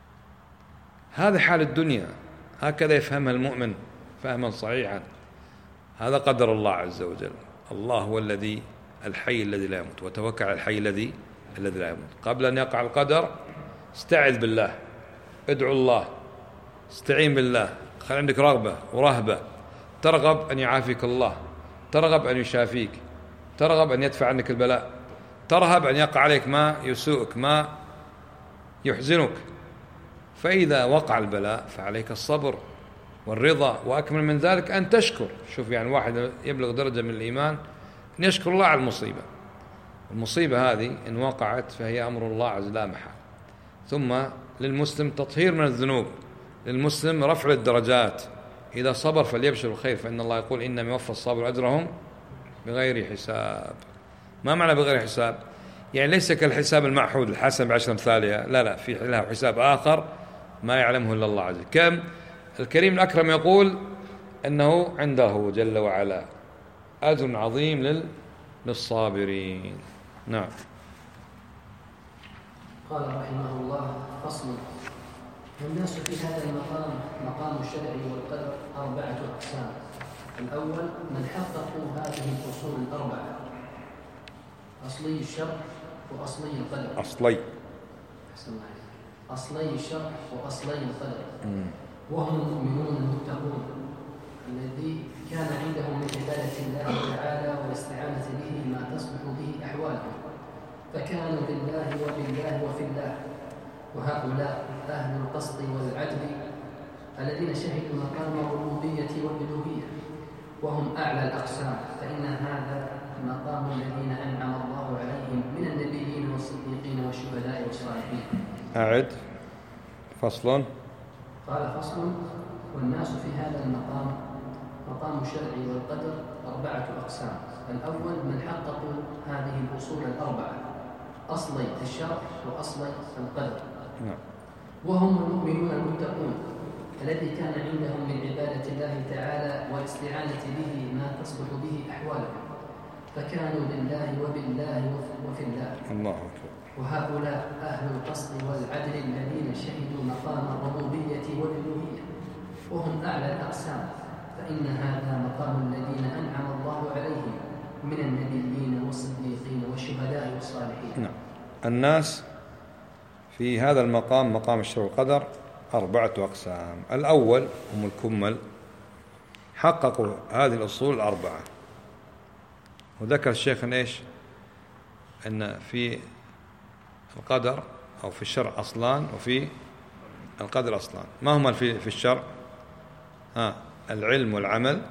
S1: هذا حال الدنيا. هكذا يفهمها المؤمن فهما صحيحا. هذا قدر الله عز وجل. الله هو الذي الحي الذي لا يموت، وتوكل على الحي الذي الذي لا يموت. قبل أن يقع القدر استعذ بالله، ادعو الله، استعين بالله، خلي عندك رغبة ورهبة، ترغب أن يعافيك الله، ترغب أن يشافيك، ترغب أن يدفع عنك البلاء، ترهب أن يقع عليك ما يسوءك ما يحزنك. فإذا وقع البلاء فعليك الصبر والرضا، وأكمل من ذلك أن تشكر. شوف يعني واحد يبلغ درجة من الإيمان أن يشكر الله على المصيبة. المصيبة هذه إن وقعت فهي أمر الله عز لا محال. ثم للمسلم تطهير من الذنوب، للمسلم رفع الدرجات. إذا صبر فليبشر الخير، فإن الله يقول إنما يوفى الصابر أجرهم بغير حساب. ما معنى بغير حساب؟ يعني ليس كالحساب المعهود الحسن بعشر أمثالها، لا لا، في له حساب آخر ما يعلمه إلا الله عز وجل. كم الكريم الأكرم يقول أنه عنده جل وعلا أجر عظيم للصابرين. نعم.
S2: قال رحمه الله فصل. والناس في هذا المقام مقام الشرع والقدر أربعة أقسام. الأول من حققوا هذه الأصول الأربعة: أصلي الشرع وأصلي القدر.
S1: أصلي
S2: أصلي الشرع وأصلي القدر، وهم المؤمنون المتقون الذي كان عندهم من عبادة الله تعالى والاستعانة به ما تصلح به أحوالهم، فكانوا بالله وبالله وفي الله. وهؤلاء أهل القسط والعدل الذين شهدوا مقام الربوبية والألوهية، وهم أعلى الأقسام، فإن هذا مقام الذين أنعم الله عليهم من النبيين والصديقين والشهداء والصالحين.
S1: أعد. فصل.
S2: قال فصل. والناس في هذا المقام مقام الشرع والقدر أربعة أقسام. الأول من حققوا هذه الأصول الأربعة: أصلي الشرع وأصلي القدر، وهم المؤمنون المتقون الذي كان عندهم من عبادة الله تعالى والاستعانة به ما تصلح به أحوالهم، فكانوا بالله وبالله وفي الله.
S1: الله أكبر.
S2: وهؤلاء أهل القسط والعدل الذين شهدوا مقام الربوبية والألوهية، وهم أعلى الأقسام، فإن هذا مقام الذين أنعم الله عليهم من النبيين والصديقين والشهداء والصالحين.
S1: نعم. الناس في هذا المقام مقام الشرع والقدر أربعة أقسام. الأول هم الكمل، حققوا هذه الأصول الأربعة. وذكر الشيخ إيش؟ أن في القدر أو في الشرع أصلان وفي القدر أصلان. ما هما في في الشرع؟ ها العلم والعمل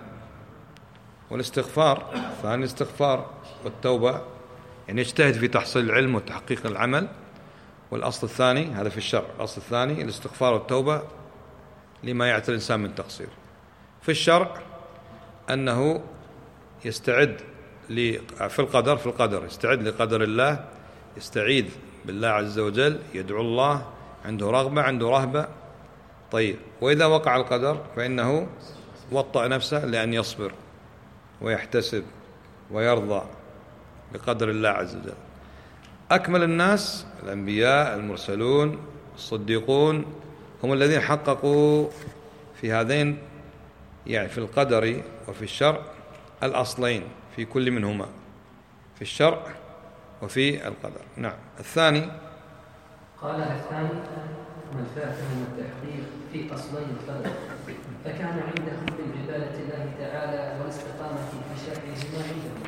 S1: والاستغفار. ثاني الاستغفار والتوبة، يعني يجتهد في تحصيل العلم وتحقيق العمل. والأصل الثاني هذا في الشرع، الأصل الثاني الاستغفار والتوبة لما يعتري الإنسان من تقصير. في الشرع أنه يستعد في القدر في القدر يستعد لقدر الله، يستعيذ بالله عز وجل، يدعو الله، عنده رغبة، عنده رهبة، طيب، وإذا وقع القدر فإنه وطأ نفسه لأن يصبر ويحتسب ويرضى بقدر الله عز وجل. أكمل الناس الأنبياء المرسلون الصديقون هم الذين حققوا في هذين، يعني في القدر وفي الشرع، الأصلين في كل منهما، في الشرع وفي القدر. نعم. الثاني
S2: قال الثاني: من فاتهم التحقيق في أصلي القدر فكان عنده من عبادة الله تعالى والاستقامة في شرعه ما عندهم،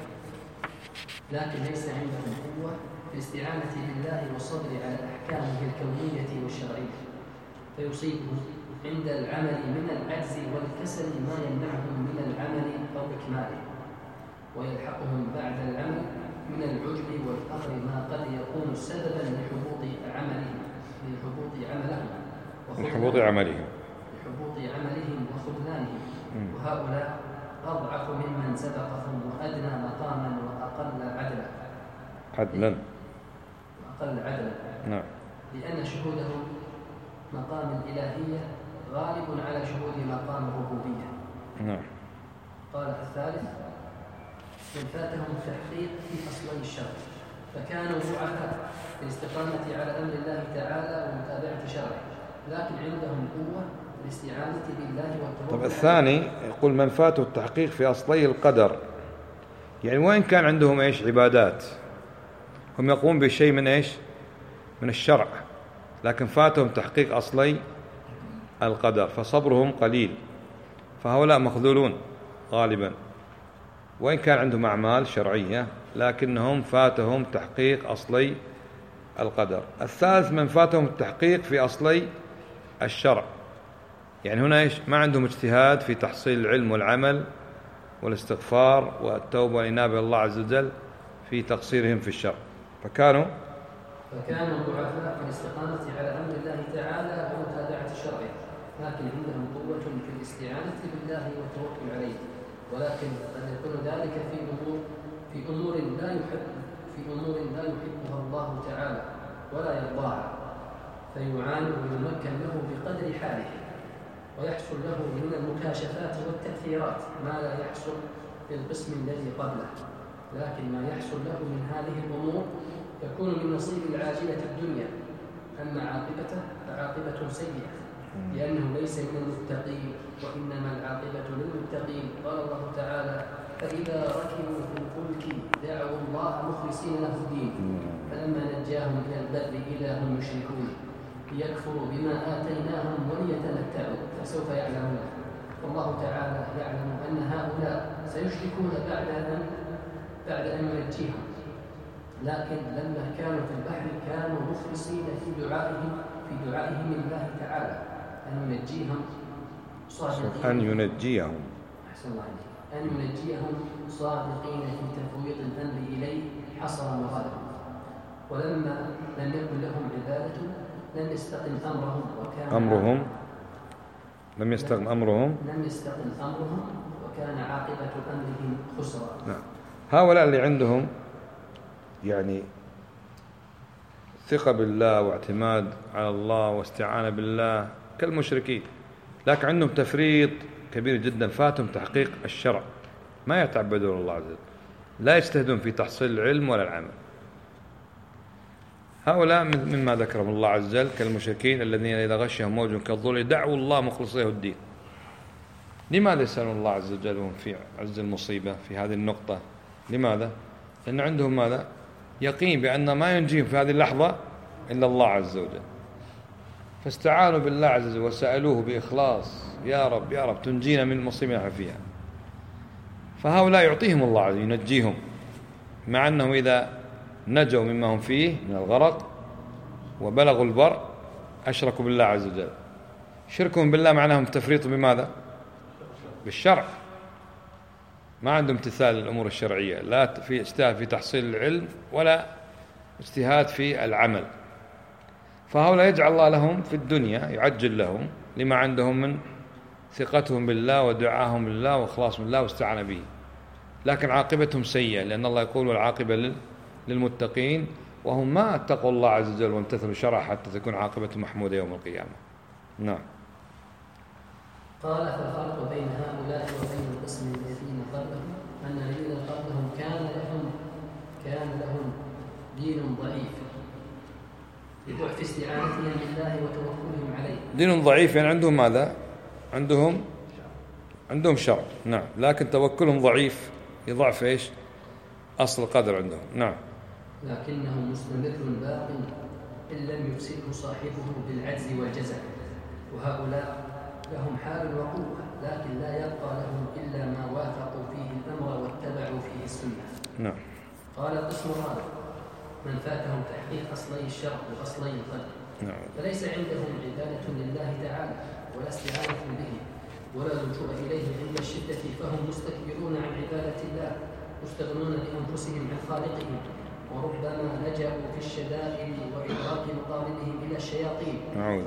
S2: لكن ليس عندهم قوة في الاستعانة بالله والصبر على أحكامه الكونية والشرعية، فيصيبهم عند العمل من العجز والكسل ما يمنعهم من العمل أو إكماله، ويلحقهم بعد العمل من العجب والفقر ما قد يكون سببا لحبوط عملهم لحبوط عملهم
S1: لحبوط عملهم
S2: لحبوط عملهم وخذلانهم. وهؤلاء أضعف ممن سبقهم وأدنى مقاما وأقل عدلا
S1: عدلا
S2: وأقل عدلا
S1: نعم.
S2: لأن شهودهم مقام الإلهية غالب على شهود مقام الربوبية.
S1: نعم.
S2: قال الثالث: من فاتهم التحقيق في أصلي الشرع فكانوا ضعفاء في الاستقامة على أمر الله تعالى ومتابعة شرعه، لكن عندهم قوة بالاستعانة بالله والتوكل.
S1: طب الثاني يقول: من فاته التحقيق في أصلي القدر، يعني وين كان عندهم إيش عبادات، هم يقومون بشيء من إيش من الشرع، لكن فاتهم تحقيق أصلي القدر فصبرهم قليل، فهؤلاء مخذولون غالبا، وإن كان عندهم أعمال شرعية لكنهم فاتهم تحقيق أصلي القدر. الثالث: من فاتهم التحقيق في أصلي الشرع، يعني هنا إيش ما عندهم اجتهاد في تحصيل العلم والعمل والاستغفار والتوبة والإنابة إلى الله عز وجل في تقصيرهم في الشرع، فكانوا
S2: فكانوا ضعفاء في الاستقامة على أمر الله تعالى ومتابعة شرعه، لكن عندهم قوة في الاستعانة بالله والتوكل عليه، ولكن قد يكون ذلك في أمور في أمور لا يحب في أمور لا يحبها الله تعالى ولا يرضاها، فيعان ويمكن له بقدر حاله، ويحصل له من المكاشفات والتأثيرات ما لا يحصل في القسم الذي قبله، لكن ما يحصل له من هذه الأمور يكون من نصيب العاجلة الدنيا، أما عاقبته فعاقبة سيئة لأنه ليس من المتقين، وإنما العاقبة للمتقين. قال الله تعالى: فإذا ركبوا في الفلك دعوا الله مخلصين له الدين فلما نجاهم إلى البر إذا هم يشركون ليكفروا بما آتيناهم وليتمتعوا فسوف يعلمون. والله تعالى يعلم أن هؤلاء سيشركون بعد أن بعد أن ينجيهم، لكن لما كانوا في البحر كانوا مخلصين في دعائهم في دعائهم لله تعالى أن ينجيهم صادقين
S1: أن ينجيهم
S2: أحسن الله عليك أن ينجيهم صادقين في تفويض الأمر إليه حصل مرادهم، ولما لم يكن لهم عبادة لم يستقم أمرهم وكان
S1: أمرهم لم يستقم أمرهم
S2: لم يستقم أمرهم وكان عاقبة أمرهم خسرا.
S1: نعم. هؤلاء اللي عندهم يعني ثقة بالله واعتماد على الله واستعانة بالله كالمشركين، لكن عندهم تفريط كبير جدا، فاتهم تحقيق الشرع، ما يتعبدون الله عز وجل، لا يجتهدون في تحصيل العلم ولا العمل. هؤلاء مما ذكرهم الله عز وجل كالمشركين الذين إذا غشهم موج كالظل دعوا الله مخلصيه الدين. لماذا يسألون الله عز وجل وهم في عز المصيبة في هذه النقطة؟ لماذا؟ لأن عندهم ماذا؟ يقين بأن ما ينجيهم في هذه اللحظة إلا الله عز وجل، فاستعانوا بالله عز وجل وسألوه بإخلاص: يا رب يا رب تنجينا من المصيبة نحن فيها. فهؤلاء يعطيهم الله عز وجل ينجيهم، مع أنهم إذا نجوا مما هم فيه من الغرق وبلغوا البر أشركوا بالله عز وجل. شركهم بالله معناهم تفريط بماذا؟ بالشرع، ما عندهم امتثال للأمور الشرعية، لا في اجتهاد في تحصيل العلم ولا اجتهاد في العمل. فهؤلاء يجعل الله لهم في الدنيا يعجل لهم لما عندهم من ثقتهم بالله ودعاهم لله وإخلاصهم بالله واستعانة به، لكن عاقبتهم سيئة، لأن الله يقول: والعاقبة للمتقين، وهم ما اتقوا الله عز وجل وامتثلوا شرعه حتى تكون عاقبة محمودة يوم القيامة. نعم.
S2: قال فالفرق بين هؤلاء وبين القسم الذين قبلهم أن الذين قبلهم كان لهم كان لهم دين ضعيف لضعف استعانتهم بالله وتوكلهم عليه.
S1: دين ضعيف يعني عندهم ماذا؟ عندهم عندهم شرع، نعم، لكن توكلهم ضعيف لضعف ايش؟ أصل القدر عندهم، نعم.
S2: لكنه مستمر باق إن لم يفسده صاحبه بالعجز والجزع، وهؤلاء لهم حال وقوة لكن لا يبقى لهم إلا ما وافقوا فيه الأمر واتبعوا فيه السنة.
S1: نعم.
S2: قال القسم الرابع من فاتهم تحقيق أصلي الشرع وأصلي القدر،
S1: نعم.
S2: فليس عندهم عبادة لله تعالى ولا استعانة به ولا لجوء إليه عند الشدة، فهم مستكبرون عن عبادة الله مستغنون بأنفسهم عن خالقهم، وربما لجأوا في الشدائد وإدراك مطالبهم إلى الشياطين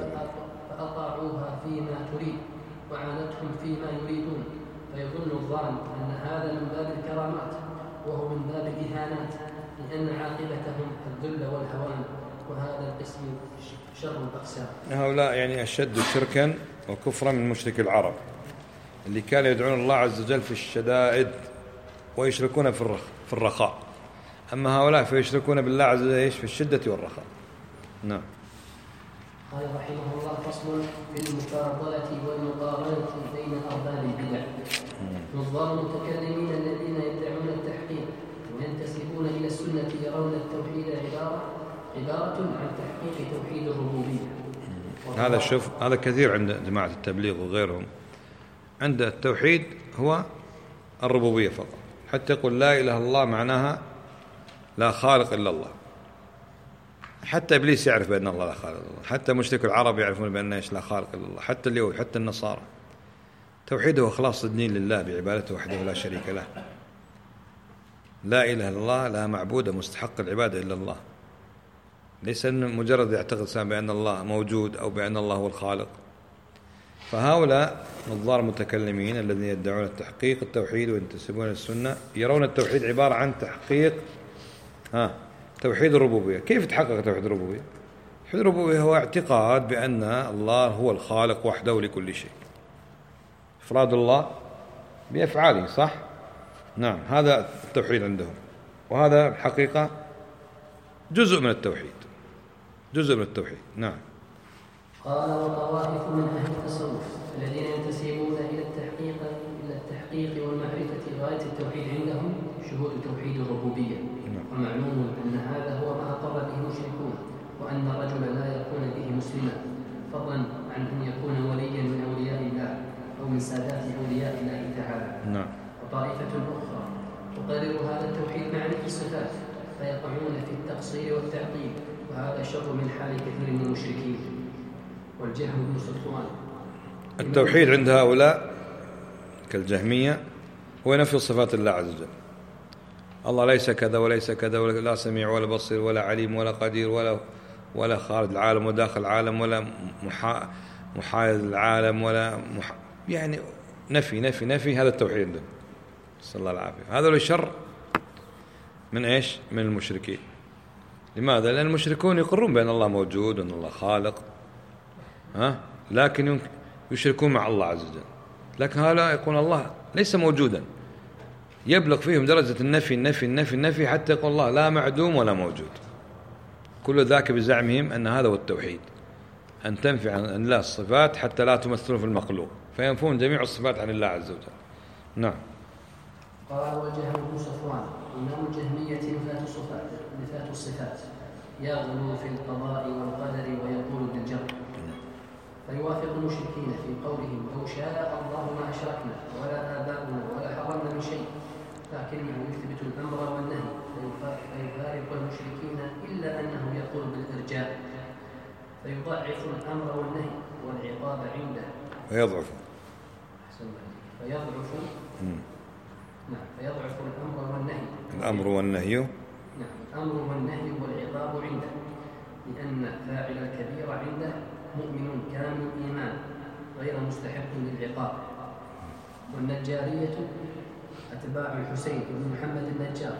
S2: فأطاعوها فيما تريد وعانتهم فيما يريدون، فيظن الظالم أن هذا من باب الكرامات وهو من باب الإهانات، لأن عاقبتهم الذل والهوان، وهذا القسم شر الأقسام.
S1: هؤلاء يعني أشد شركا وكفرا من مشرك العرب اللي كانوا يدعون الله عز وجل في الشدائد ويشركون في في الرخاء، أما هؤلاء فيشركون بالله عز وجل في الشدة والرخاء. نعم.
S2: قال رحمه الله فصل في المفاضلة والمقارنة بين أرباب البدع. نظار المتكلمين الذين يدعون التحقيق وينتسبون إلى السنة يرون التوحيد عبارة عبارة عن تحقيق توحيد الربوبية.
S1: هذا شوف هذا كثير عند جماعة التبليغ وغيرهم، عند التوحيد هو الربوبية فقط، حتى يقول لا إله إلا الله معناها لا خالق إلا الله. حتى إبليس يعرف بأن الله لا خالق إلا الله، حتى مشرك العرب يعرفون بأن لا خالق إلا الله، حتى اليهود حتى النصارى. توحيده وإخلاص الدين لله بعبادته وحده لا شريك له. لا إله إلا الله لا معبود مستحق العبادة إلا الله، ليس مجرد يعتقد بأن الله موجود أو بأن الله هو الخالق. فهؤلاء نظار المتكلمين الذين يدعون التحقيق التوحيد وينتسبون للسنة يرون التوحيد عبارة عن تحقيق ها توحيد الربوبية. كيف تحقق توحيد الربوبية؟ توحيد الربوبية هو اعتقاد بأن الله هو الخالق وحده لكل شيء، إفراد الله بأفعاله، صح؟ نعم، هذا التوحيد عندهم، وهذا الحقيقة جزء من التوحيد، جزء من التوحيد. نعم.
S2: قال وطوائف من أهل التصوف الذين ينتسبون إلى التحقيق إلى التحقيق والمعرفة غاية التوحيد عندهم شهود توحيد الربوبية. نعم. ومعلوم أن هذا هو ما أقر به المشركون، وأن الرجل لا يكون به مسلما فضلا عن أن يكون وليا من أولياء الله أو من سادات أولياء الله تعالى.
S1: نعم.
S2: وطائفة أخرى تقرر هذا التوحيد مع نفي الصفات فيقعون في التقصير والتعطيل، وهذا شر من حال كثير من المشركين. والجهم بن صفوان.
S1: التوحيد عند هؤلاء كالجهمية هو نفي صفات الله عز وجل. الله ليس كذا وليس كذا، ولا لا سميع ولا بصير ولا عليم ولا قدير ولا ولا خارج العالم وداخل العالم ولا محا محايد العالم ولا مح... يعني نفي نفي نفي. هذا التوحيد عندهم، صلى الله العافية. هذا له شر من إيش؟ من المشركين. لماذا؟ لأن المشركون يقرون بأن الله موجود وأن الله خالق، ها، لكن يشركون مع الله عز وجل. لكن هؤلاء يقول الله ليس موجودا، يبلغ فيهم درجة النفي النفي النفي النفي حتى يقول الله لا معدوم ولا موجود. كل ذاك بزعمهم أن هذا هو التوحيد، أن تنفي عن الله الصفات حتى لا تمثلون في المخلوق، فينفون جميع الصفات عن الله عز وجل. نعم.
S2: قال والجهم بن صفوان إمام الجهمية نفاة الصفات نفاة الصفات يغلو في القضاء والقدر ويقول بالجر، فيوافق المشركين في قولهم لو شاء الله ما أشركنا ولا آباؤنا ولا حرمنا من شيء، لكنه يثبت الأمر والنهي فيفارق المشركين إلا أنه يقول بالإرجاء، فيضعف الأمر والنهي والعقاب عنده
S1: فيضعف
S2: فيضعف نعم فيضعف الأمر والنهي
S1: الأمر والنهي
S2: نعم الأمر والنهي والعقاب عنده، لأن فاعل الكبير عنده مؤمن كامل الإيمان غير مستحق للعقاب. والنجارية أتباع الحسين بن محمد النجار،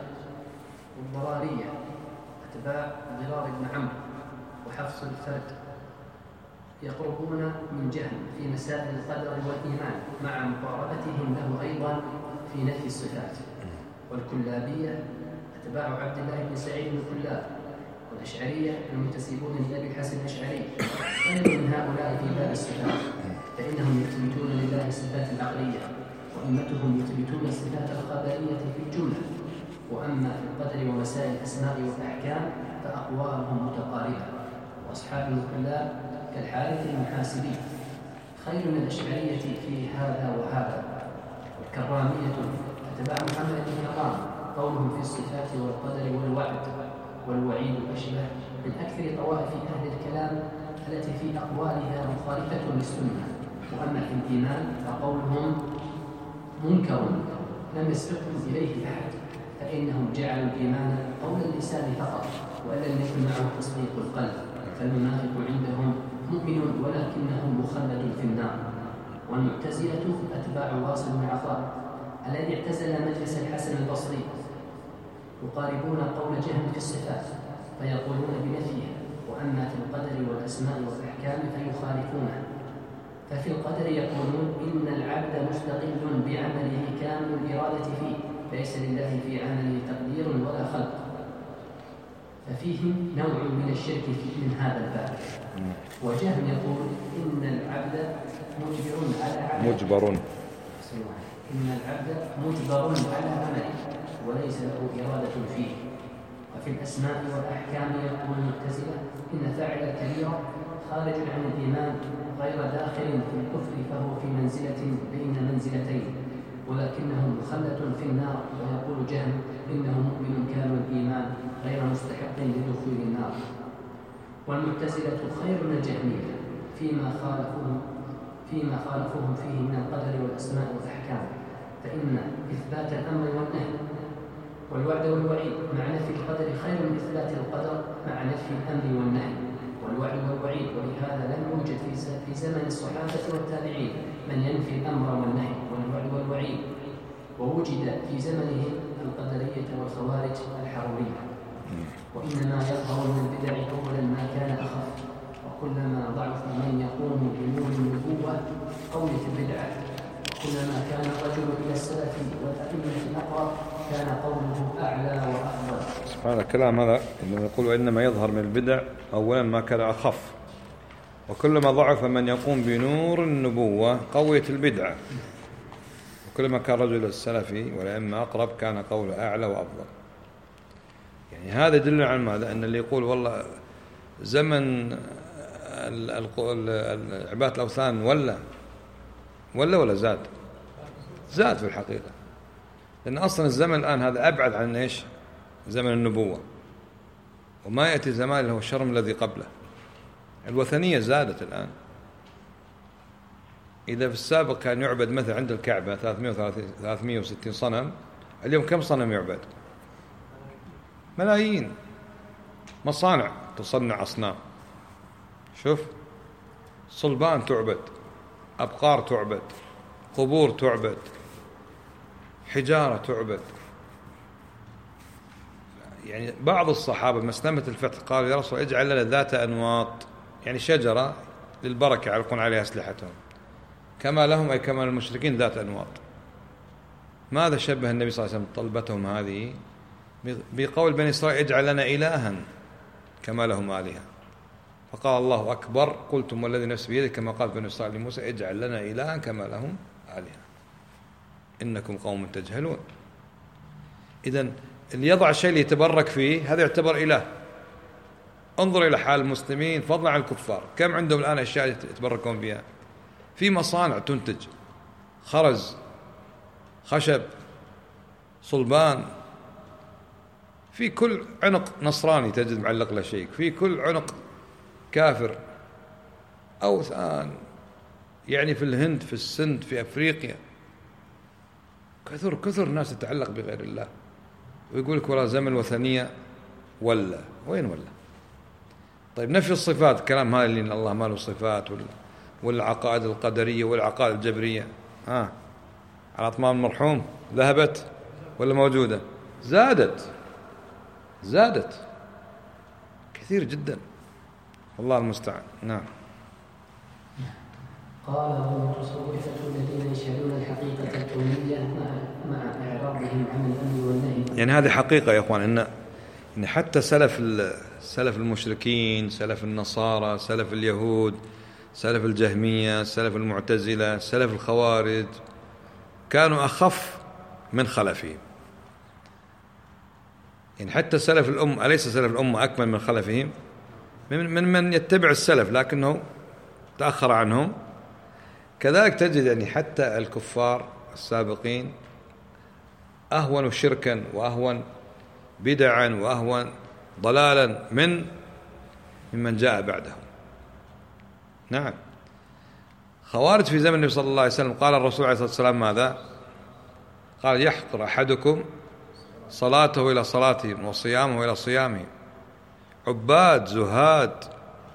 S2: والضرارية أتباع ضرار بن عمرو وحفص الفرد يقربون من جهم في مسائل القدر والإيمان مع مقاربتهم له أيضا في نفي الصفات. والكلابية أتباع عبد الله بن سعيد بن كلاب، والأشعرية المنتسبون لأبي الحسن الأشعري، غير من هؤلاء في باب الصفات، فإنهم يثبتون لله الصفات العقلية، وأئمتهم يثبتون الصفات الخبرية في الجملة. وأما في القدر ومسائل الأسماء والأحكام فأقوالهم متقاربة، وأصحاب الكلاب كالحارث المحاسبي خير من الأشعرية في هذا وهذا. والكرامية أتباع محمد بن عقام قولهم في الصفات والقدر والوعد والوعيد أشبه من أكثر طوائف أهل الكلام التي في أقوالها مخالفة للسنة. وأما في الإيمان فقولهم منكر لم يسبقهم إليه أحد، فإنهم جعلوا الإيمان قول اللسان فقط، وأن لم يكن معه تصديق القلب، فالمنافق عندهم مؤمن ولكنه مخلد في النار. والمعتزلة أتباع واصل بن عطاء الذي اعتزل مجلس الحسن البصري، يقاربون قول جهم في الصفات فيقولون بنفيها، وأما في القدر والأسماء والأحكام فيخالفونه. ففي القدر يقولون إن العبد مستقل بعمله كامل الإرادة فيه، ليس لله في عمله تقدير ولا خلق، ففيهم نوع من الشرك من هذا الباب. وجهم يقول إن العبد مجبر على عمله
S1: مجبر
S2: إن العبد مجبر على عمله وليس له إرادة فيه. وفي الأسماء والأحكام يقول المعتزلة إن فاعل الكبيرة خارج عن الإيمان غير داخل في الكفر، فهو في منزلة بين منزلتين، ولكنه مخلد في النار. ويقول جهم إنه مؤمن كامل الإيمان غير مستحق لدخول النار. والمعتزلة خير من الجهمية فيما خالفوهم فيما خالفوهم فيه من القدر والأسماء والأحكام، فإن إثبات الأمر والنهي والوعد والوعيد مع نفي القدر خير من إثبات القدر مع نفي الأمر والنهي والوعد والوعيد. ولهذا لم يوجد في زمن الصحابة والتابعين من ينفي الأمر والنهي والوعد والوعيد، ووجد في زمنه القدرية والخوارج الحرورية. وإنما يظهر من البدع أولا ما كان أخف، وكلما ضعف من يقوم بنور النبوة قولة البدعة، وكلما كان الرجل إلى السلف والأئمة أقرب كان قوله أعلى وأفضل.
S1: سبحان الكلام هذا إنما يقول إنما يظهر من البدع أولا ما كان أخف، وكلما ضعف من يقوم بنور النبوة قوية البدعة، وكلما كان رجل السلفي والأئمة أقرب كان قوله أعلى وأفضل. يعني هذا يدل على ماذا؟ أن اللي يقول والله زمن عبادة الأوثان ولا ولا ولا زاد زاد في الحقيقة، لأن أصلا الزمن الآن هذا أبعد عن إيش؟ زمن النبوة، وما يأتي زمان اللي هو الشرم الذي قبله. الوثنية زادت الآن. إذا في السابق كان يعبد مثلا عند الكعبة ثلاثمائة وستين صنم، اليوم كم صنم يعبد؟ ملايين. مصانع تصنع أصنام، شوف، صلبان تعبد، أبقار تعبد، قبور تعبد، حجارة تعبد. يعني بعض الصحابة مسلمة الفتح قالوا يا رسول اجعل لنا ذات أنواط، يعني شجرة للبركة يعلقون عليها أسلحتهم، كما لهم أي كما المشركين ذات أنواط. ماذا شبه النبي صلى الله عليه وسلم طلبتهم هذه؟ بقول بني إسرائيل اجعل لنا إلها كما لهم آلهة، فقال الله أكبر قلتم والذي نفس بيده كما قال بني إسرائيل لموسى اجعل لنا إلها كما لهم آلهة إنكم قوم تجهلون. إذن اللي يضع الشيء اللي يتبرك فيه هذا يعتبر إله. انظر إلى حال المسلمين فضلا عن الكفار، كم عندهم الآن أشياء يتبركون بها؟ في مصانع تنتج خرز، خشب، صلبان، في كل عنق نصراني تجد معلق له شيء، في كل عنق كافر، أوثان. يعني في الهند، في السند، في أفريقيا كثر كثر ناس تتعلق بغير الله، ويقول لك ولا زمن وثنية ولا وين ولا. طيب نفي الصفات، كلام هذا اللي إن الله ما له صفات، والعقائد القدرية والعقائد الجبرية، ها على أطمام المرحوم ذهبت ولا موجودة؟ زادت زادت كثير جدا، والله المستعان. نعم.
S2: قال والمتصوفة الذين يشهدون الحقيقة الكونية مع مع إعراضهم عن الأمر والنهي.
S1: يعني هذه حقيقة يا إخوان، إن إن حتى سلف سلف المشركين، سلف النصارى، سلف اليهود، سلف الجهمية، سلف المعتزلة، سلف الخوارج، كانوا أخف من خلفهم. يعني حتى سلف الأمة، أليس سلف الأمة أكمل من خلفهم؟ من من, من يتبع السلف لكنه تأخر عنهم. كذلك تجد يعني حتى الكفار السابقين أهون شركا وأهون بدعا وأهون ضلالا من ممن جاء بعدهم. نعم، خوارج في زمن النبي صلى الله عليه وسلم قال الرسول عليه الصلاة والسلام ماذا؟ قال يحقر أحدكم صلاته إلى صلاتهم وصيامه إلى صيامهم. عباد زهاد،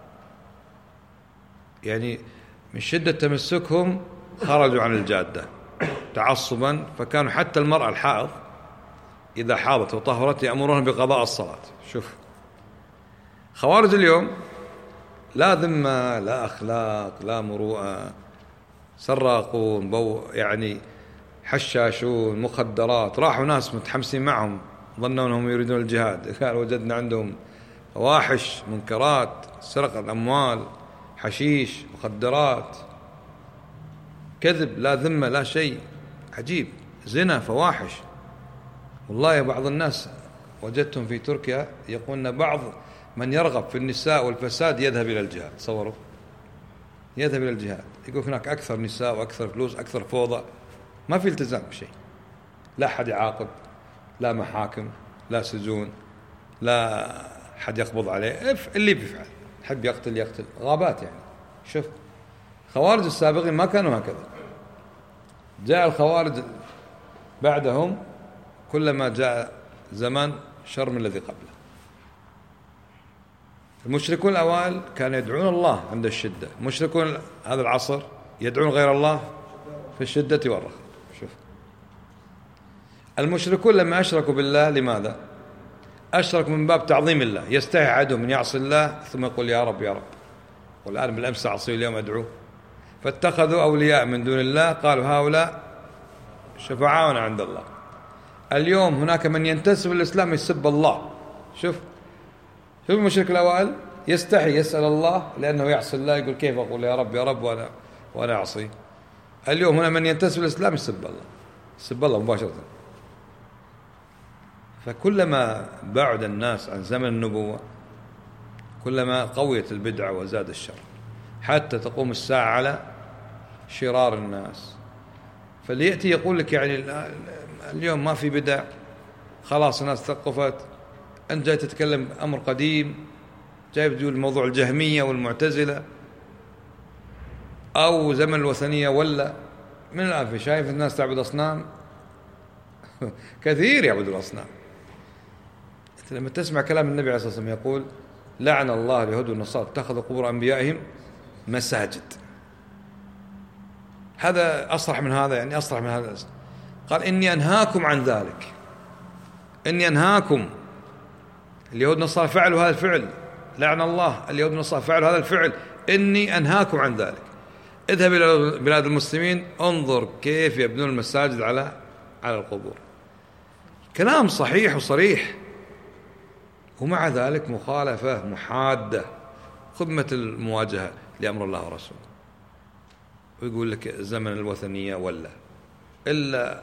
S1: يعني من شدة تمسكهم خرجوا عن الجادة تعصبا، فكانوا حتى المرأة الحائض إذا حاضت وطهرت يأمرون بقضاء الصلاة. شوف خوارج اليوم لا ذمة، لا أخلاق، لا مروءة، سراقون، بو يعني حشاشون، مخدرات. راحوا ناس متحمسين معهم ظنوا أنهم يريدون الجهاد، قال وجدنا عندهم فواحش، منكرات، سرقة الأموال، حشيش، مخدرات، كذب، لا ذمة، لا شيء. عجيب، زنا، فواحش. والله يا بعض الناس وجدتهم في تركيا يقولون بعض من يرغب في النساء والفساد يذهب إلى الجهاد. تصوروا، يذهب إلى الجهاد. يقول هناك أكثر نساء وأكثر فلوس، أكثر فوضى، ما في التزام بشيء، لا حد يعاقب، لا محاكم، لا سجون، لا حد يقبض عليه، اللي بيفعل حب يقتل يقتل، غابات يعني. شوف خوارج السابقين ما كانوا هكذا. جاء الخوارج بعدهم كلما جاء زمان شر من الذي قبله. المشركون الأوائل كانوا يدعون الله عند الشدة، المشركون هذا العصر يدعون غير الله في الشدة والرخاء. شوف المشركون لما أشركوا بالله لماذا؟ أشرك من باب تعظيم الله، يستحي أحدهم من يعصي الله ثم يقول يا رب يا رب، والآن بالأمس أعصي اليوم أدعوه. فاتخذوا أولياء من دون الله، قالوا هؤلاء شفعاؤنا عند الله. اليوم هناك من ينتسب للإسلام يسب الله. شوف شوف المشرك الأوائل يستحي يسأل الله لأنه يعصي الله، يقول كيف أقول يا رب يا رب وأنا وأنا أعصي. اليوم هنا من ينتسب للإسلام يسب الله، يسب الله مباشرة. فكلما بعد الناس عن زمن النبوة كلما قويت البدعة وزاد الشر، حتى تقوم الساعة على شرار الناس. فليأتي يقول لك يعني اليوم ما في بدع، خلاص الناس ثقفت، أنت جاي تتكلم أمر قديم، جاي تقول موضوع الجهمية والمعتزلة أو زمن الوثنية. ولا من الآن شايف الناس تعبد أصنام كثير يعبدوا الأصنام. لما تسمع كلام النبي عليه الصلاة والسلام يقول لعن الله اليهود والنصارى اتخذوا قبور أنبيائهم مساجد، هذا أصرح من هذا، يعني أصرح من هذا. قال إني أنهاكم عن ذلك، إني أنهاكم. اليهود والنصارى فعلوا هذا الفعل، لعن الله اليهود والنصارى فعلوا هذا الفعل، إني أنهاكم عن ذلك. اذهب إلى بلاد المسلمين انظر كيف يبنون المساجد على على القبور. كلام صحيح وصريح، ومع ذلك مخالفة محادة قمة المواجهة لأمر الله ورسوله. ويقول لك زمن الوثنية ولا إلا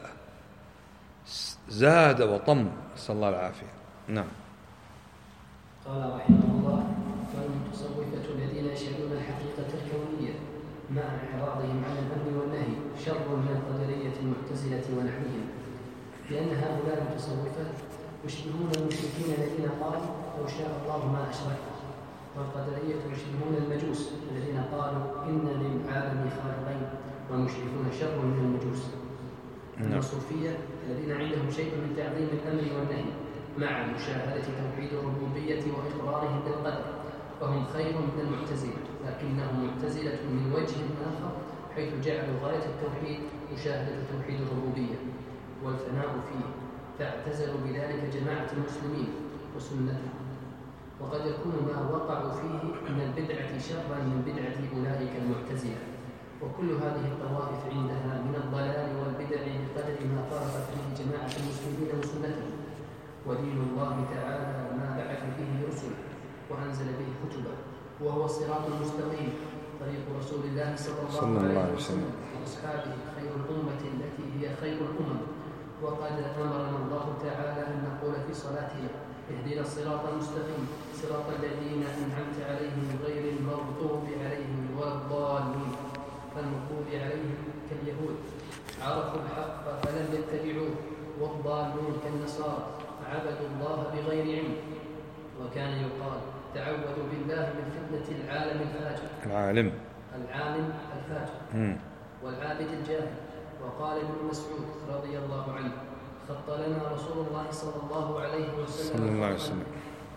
S1: زاد وطم، نسأل الله العافية. نعم.
S2: قال رحمه الله فالمتصوفة الذين يشهدون الحقيقة الكونية مع إعراضهم عن الأمر والنهي شر من القدرية المعتزلة ونحوهم، لأن هؤلاء المتصوفة يشبهون المشركين الذين قالوا لو شاء الله ما أشركنا، والقدرية يشبهون المجوس الذين قالوا إن للعالم خالقين، والمشركون شر من المجوس. الصوفية الذين عندهم شيء من تعظيم الأمر والنهي مع مشاهدة توحيد الربوبية وإقرارهم بالقدر، فهم خير من المعتزلة، لكنهم معتزلة من وجه آخر، حيث جعلوا غاية التوحيد مشاهدة توحيد الربوبية والفناء فيه، فاعتزلوا بذلك جماعة المسلمين وسنتهم. وقد يكون ما وقعوا فيه من البدعة شرا من بدعة أولئك المعتزلة، وكل هذه الطوائف عندها من الضلال والبدع بقدر ما فارقت فيه جماعة المسلمين وسنته. ودين الله تعالى ما بعث فيه رسله وأنزل به كتبه، وهو الصراط المستقيم طريق رسول الله صلى الله عليه وسلم وأصحابه خير الأمة التي هي خير الأمم. وقد أمرنا الله تعالى أن نقول في صلاتنا: اهدنا الصراط المستقيم صراط الذين أنعمت عليهم غير المغضوب عليهم ولا الضالين. فالمغضوب عليهم كاليهود عرفوا الحق فلم يتبعوه، والضالون كالنصارى عبدوا الله بغير علم. وكان يقال: تعوذوا بالله من فتنة العالم الفاجر
S1: العالم
S2: العالم الفاجر م. والعابد الجاهل. وقال ابن مسعود رضي الله عنه: خط لنا رسول الله صلى الله عليه وسلم
S1: صلى الله عليه وسلم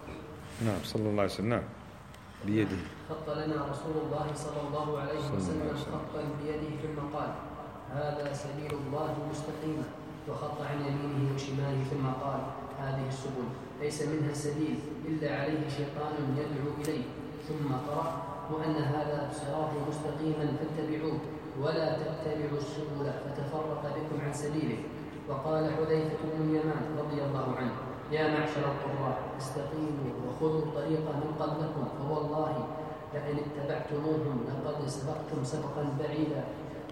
S1: نعم صلى الله عليه وسلم نعم بيده
S2: خط لنا رسول الله صلى الله عليه وسلم خطا بيده ثم قال: هذا سبيل الله مستقيما. وخط عن يمينه وشماله ثم قال: هذه السبل ليس منها سبيل إلا عليه شيطان يدعو إليه. ثم قرأ: وأن هذا صراطي مستقيما فاتبعوه ولا تتبعوا السبل فتفرق بكم عن سبيله. وقال حذيفة بن اليمان رضي الله عنه: يا معشر القراء استقيموا وخذوا الطريق من قبلكم، فوالله لئن اتبعتموهم لقد سبقتم سبقا بعيدا،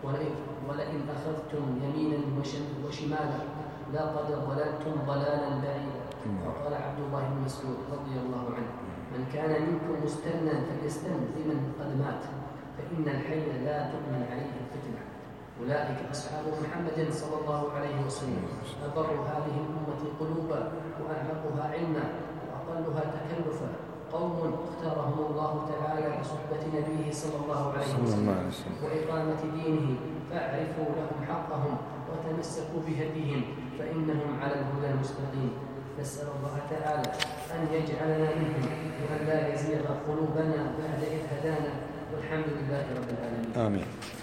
S2: ولئن أخذتم يمينا وشمالا لقد ضللتم ضلالا بعيدا. وقال عبد الله بن مسعود رضي الله عنه: من كان منكم مستنا فليستن بمن قد مات، فإن الحي لا تؤمن عليه الفتنة. أولئك أصحاب محمد صلى الله عليه وسلم، أبر هذه الأمة قلوبا وأعمقها علما وأقلها تكلفا، قوم اختارهم الله تعالى لصحبة نبيه صلى الله عليه وسلم وإقامة دينه، فاعرفوا لهم حقهم وتمسكوا بهديهم فإنهم على الهدى المستقيم. نسأل الله تعالى أن يجعلنا منهم وأن لا يزيغ قلوبنا بعد إذ هدانا، والحمد لله رب العالمين.
S1: آمين.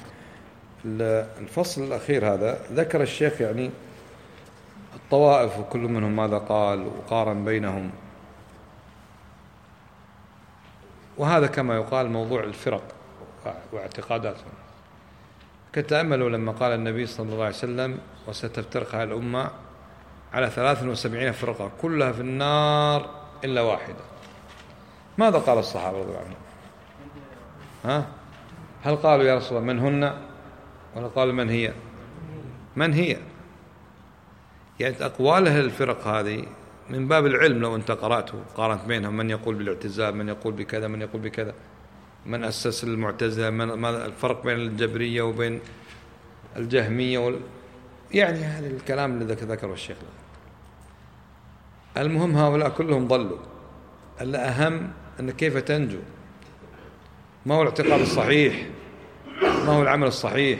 S1: الفصل الأخير هذا ذكر الشيخ يعني الطوائف وكل منهم ماذا قال وقارن بينهم، وهذا كما يقال موضوع الفرق واعتقاداتهم. كتأملوا لما قال النبي صلى الله عليه وسلم: وستفترق هذه الأمة على ثلاث وسبعين فرقة كلها في النار إلا واحدة. ماذا قال الصحابة رضي الله عنهم؟ ها؟ هل قالوا يا رسول الله من هن؟ ولا قالوا من هي؟ من هي؟ يعني أقوال أهل الفرق هذه من باب العلم، لو أنت قرأته قارنت بينهم، من يقول بالاعتزال، من يقول بكذا، من يقول بكذا، من أسس المعتزلة، من الفرق بين الجبرية وبين الجهمية وال... يعني هذا الكلام الذي ذكره الشيخ. المهم هؤلاء كلهم ضلوا. الأهم أن كيف تنجو، ما هو الاعتقاد الصحيح، ما هو العمل الصحيح.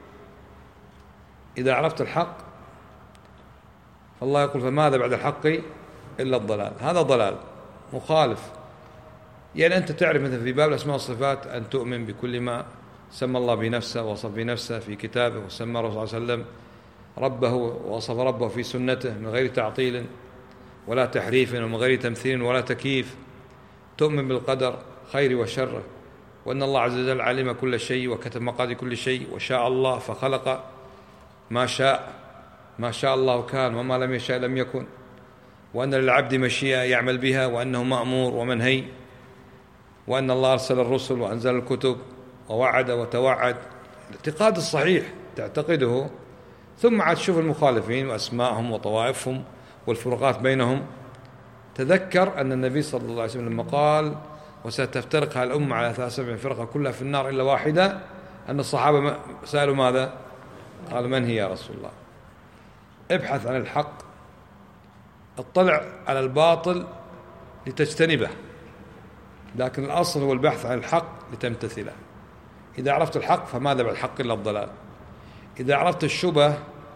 S1: إذا عرفت الحق فالله يقول: فماذا بعد الحق إلا الضلال. هذا ضلال مخالف. يعني أنت تعرف مثلا في باب الأسماء والصفات أن تؤمن بكل ما سمى الله بنفسه ووصف بنفسه في كتابه، وسمى الرسول صلى الله عليه وسلم ربه ووصف ربه في سنته من غير تعطيل ولا تحريف ومن غير تمثيل ولا تكييف. تؤمن بالقدر خير وشره، وأن الله عز وجل علم كل شيء وكتب مقادير كل شيء، وشاء الله فخلق ما شاء، ما شاء الله كان وما لم يشاء لم يكن، وأن للعبد مشيئة يعمل بها، وأنه مأمور ومنهي، وأن الله أرسل الرسل وأنزل الكتب ووعد وتوعد. الاعتقاد الصحيح تعتقده، ثم عاد تشوف المخالفين وأسماءهم وطوائفهم والفروقات بينهم. تذكر أن النبي صلى الله عليه وسلم لما قال: وستفترق هذه الأمة على ثلاث سبع فرقة كلها في النار إلا واحدة، أن الصحابة سألوا ماذا؟ قالوا: من هي يا رسول الله؟ ابحث عن الحق، اطلع على الباطل لتجتنبه، لكن الأصل هو البحث عن الحق لتمتثله. إذا عرفت الحق فماذا بعد الحق إلا الضلال. إذا عرفت الشبه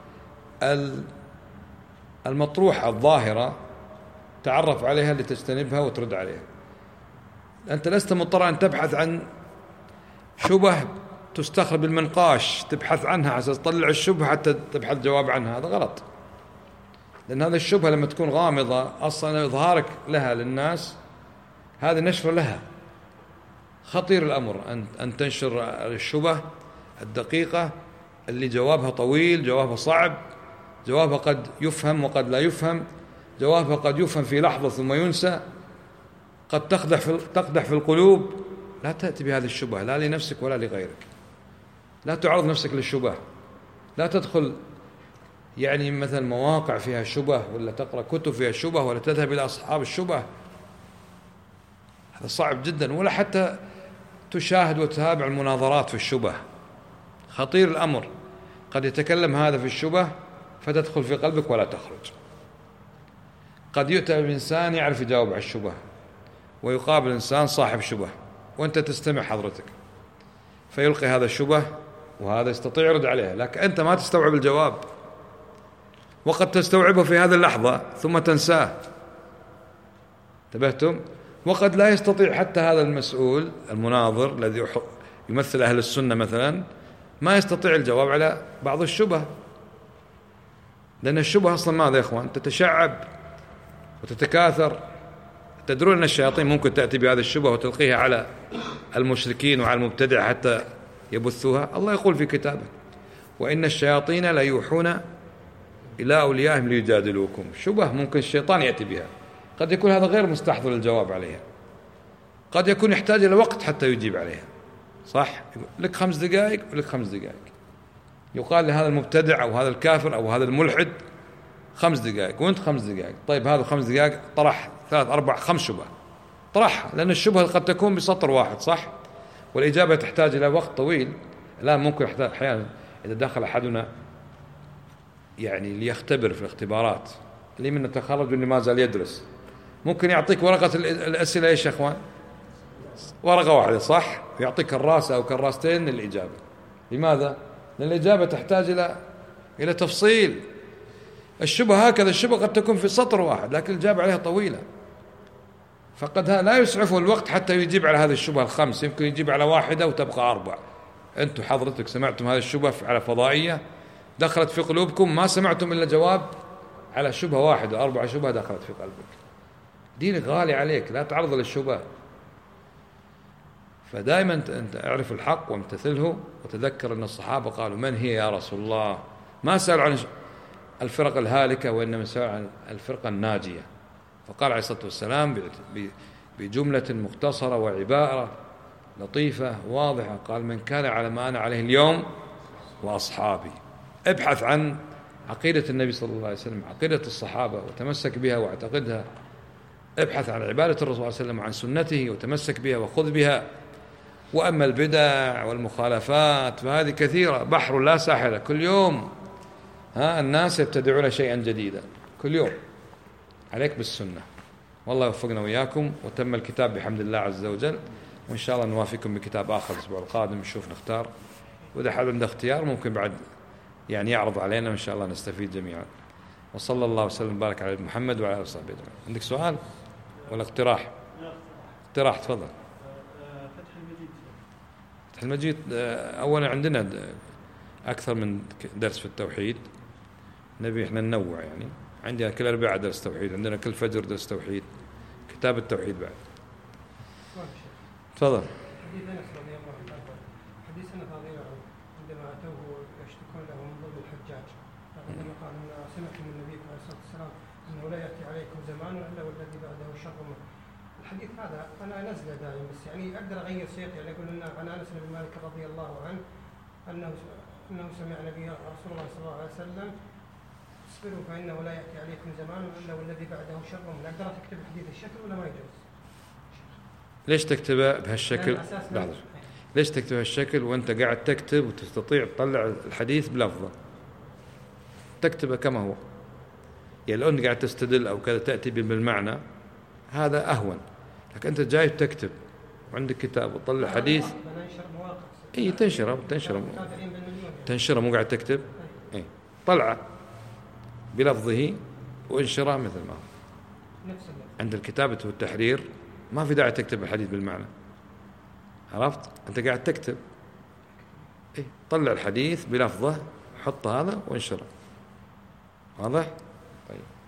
S1: المطروحة الظاهرة تعرف عليها لتجتنبها وترد عليها. أنت لست مضطر أن تبحث عن شبه تستخرج بالمنقاش، تبحث عنها عشان تطلع الشبهة حتى تبحث جواب عنها. هذا غلط، لأن هذه الشبهة لما تكون غامضة أصلا إظهارك لها للناس هذا نشر لها. خطير الأمر أن أن تنشر الشبه الدقيقة اللي جوابها طويل، جوابها صعب، جوابها قد يفهم وقد لا يفهم، جوابها قد يفهم في لحظة ثم ينسى، قد تقدح في تقدح في القلوب. لا تأتي بهذه الشبهة لا لنفسك ولا لغيرك. لا تعرض نفسك للشبهة، لا تدخل يعني مثلا مواقع فيها شبه، ولا تقرأ كتب فيها شبه، ولا تذهب إلى أصحاب الشبه. هذا صعب جدا. ولا حتى تشاهد وتتابع المناظرات في الشبه، خطير الأمر. قد يتكلم هذا في الشبه فتدخل في قلبك ولا تخرج. قد يؤتى بإنسان يعرف يجاوب على الشبه، ويقابل إنسان صاحب شبه وأنت تستمع حضرتك، فيلقي هذا الشبه وهذا يستطيع يرد عليها، لكن أنت ما تستوعب الجواب، وقد تستوعبه في هذه اللحظة ثم تنساه. انتبهتم؟ وقد لا يستطيع حتى هذا المسؤول المناظر الذي يمثل أهل السنة مثلا، ما يستطيع الجواب على بعض الشبه، لأن الشبه أصلا ماذا يا إخوان؟ تتشعب وتتكاثر. تدرون أن الشياطين ممكن تأتي بهذه الشبه وتلقيها على المشركين وعلى المبتدع حتى يبثوها. الله يقول في كتابه: وإن الشياطين لا يوحون إلى أوليائهم ليجادلوكم. شبه ممكن الشيطان يأتي بها، قد يكون هذا غير مستحضر الجواب عليها، قد يكون يحتاج إلى وقت حتى يجيب عليها. صح؟ لك خمس دقائق ولك خمس دقائق. يقال لهذا المبتدع أو هذا الكافر أو هذا الملحد خمس دقائق وأنت خمس دقائق. طيب هذا خمس دقائق طرح ثلاث أربع خمس شبه، طرحها، لأن الشبهة قد تكون بسطر واحد. صح؟ والإجابة تحتاج إلى وقت طويل. الآن ممكن أحيانا إذا دخل أحدنا يعني ليختبر في الاختبارات، اللي من التخرج واللي ما زال يدرس، ممكن يعطيك ورقة الأسئلة إيش يا أخوان؟ ورقة واحدة. صح؟ يعطيك كراسة أو كراستين للإجابة. لماذا؟ لأن الإجابة تحتاج إلى إلى تفصيل. الشبهة هكذا، الشبهة قد تكون في سطر واحد لكن الإجابة عليها طويلة، فقد لا يسعفه الوقت حتى يجيب على هذه الشبهة الخمس، يمكن يجيب على واحدة وتبقى أربع. أنتم حضرتك سمعتم هذه الشبهة على فضائية دخلت في قلوبكم، ما سمعتم إلا جواب على شبهة واحدة، أربع شبهة دخلت في قلبك. دينك غالي عليك، لا تعرض للشبهة. فدائما أنت اعرف الحق وامتثله، وتذكر أن الصحابة قالوا: من هي يا رسول الله؟ ما سألوا عن الفرق الهالكة، وإنما سألوا عن الفرقة الناجية. فقال عليه الصلاة والسلام بجملة مختصرة وعبارة لطيفة واضحة، قال: من كان على ما أنا عليه اليوم وأصحابي. ابحث عن عقيدة النبي صلى الله عليه وسلم، عقيدة الصحابة، وتمسك بها واعتقدها. ابحث عن عبادة الرسول صلى الله عليه وسلم وعن سنته وتمسك بها وخذ بها. وأما البدع والمخالفات فهذه كثيرة، بحر لا ساحل. كل يوم ها الناس يبتدعون شيئا جديدا، كل يوم. عليك بالسنة. والله يوفقنا وإياكم. وتم الكتاب بحمد الله عز وجل، وإن شاء الله نوافقكم بكتاب آخر الأسبوع القادم، نشوف نختار، وإذا حد عنده اختيار ممكن بعد يعني يعرض علينا، وإن شاء الله نستفيد جميعا. وصلى الله وسلم وبارك على محمد وعلى آله وصحبه أجمعين. عندك سؤال ولا اقتراح؟ اقتراح تفضل.
S3: فتح المجيد.
S1: فتح المجيد أولا عندنا أكثر من درس في التوحيد، نبي إحنا ننوع. يعني عندنا كل أربعاء درس توحيد، عندنا كل فجر درس توحيد، كتاب التوحيد بعد. تفضل.
S3: حديث أنس رضي الله عنه، حديث أنس رضي الله عنه عندما أتوه يشتكون له من ظلم الحجاج، فعندما قال: إن سمعتم من النبي عليه الصلاة والسلام أنه لا يأتي عليكم زمان إلا والذي بعده شر منه. الحديث هذا أنا أنزله دائما، بس يعني أقدر أغير سياقي. يعني أقول إن عن أنس بن مالك رضي الله عنه أنه أنه سمع نبي رسول الله صلى الله عليه وسلم: اصبروا فإنه لا يأتي عليكم زمان إلا والذي بعده شر منه. أقدر تكتب الحديث الشكل ولا ما يجوز؟
S1: ليش تكتبه بهالشكل؟ لحظة. ليش تكتب هالشكل وأنت قاعد تكتب وتستطيع تطلع الحديث بلفظه؟ تكتبه كما هو. يعني لو أنت قاعد تستدل أو كذا تأتي بالمعنى هذا أهون، لكن أنت جاي تكتب وعندك كتاب وتطلع حديث. إيه تنشره تنشره تنشره مو قاعد تكتب. إيه طلعه بلفظه وانشره مثل ما هو. عند الكتابة والتحرير ما في داعي تكتب الحديث بالمعنى، عرفت؟ أنت قاعد تكتب. إيه طلع الحديث بلفظه، حط هذا وانشره. واضح؟ طيب.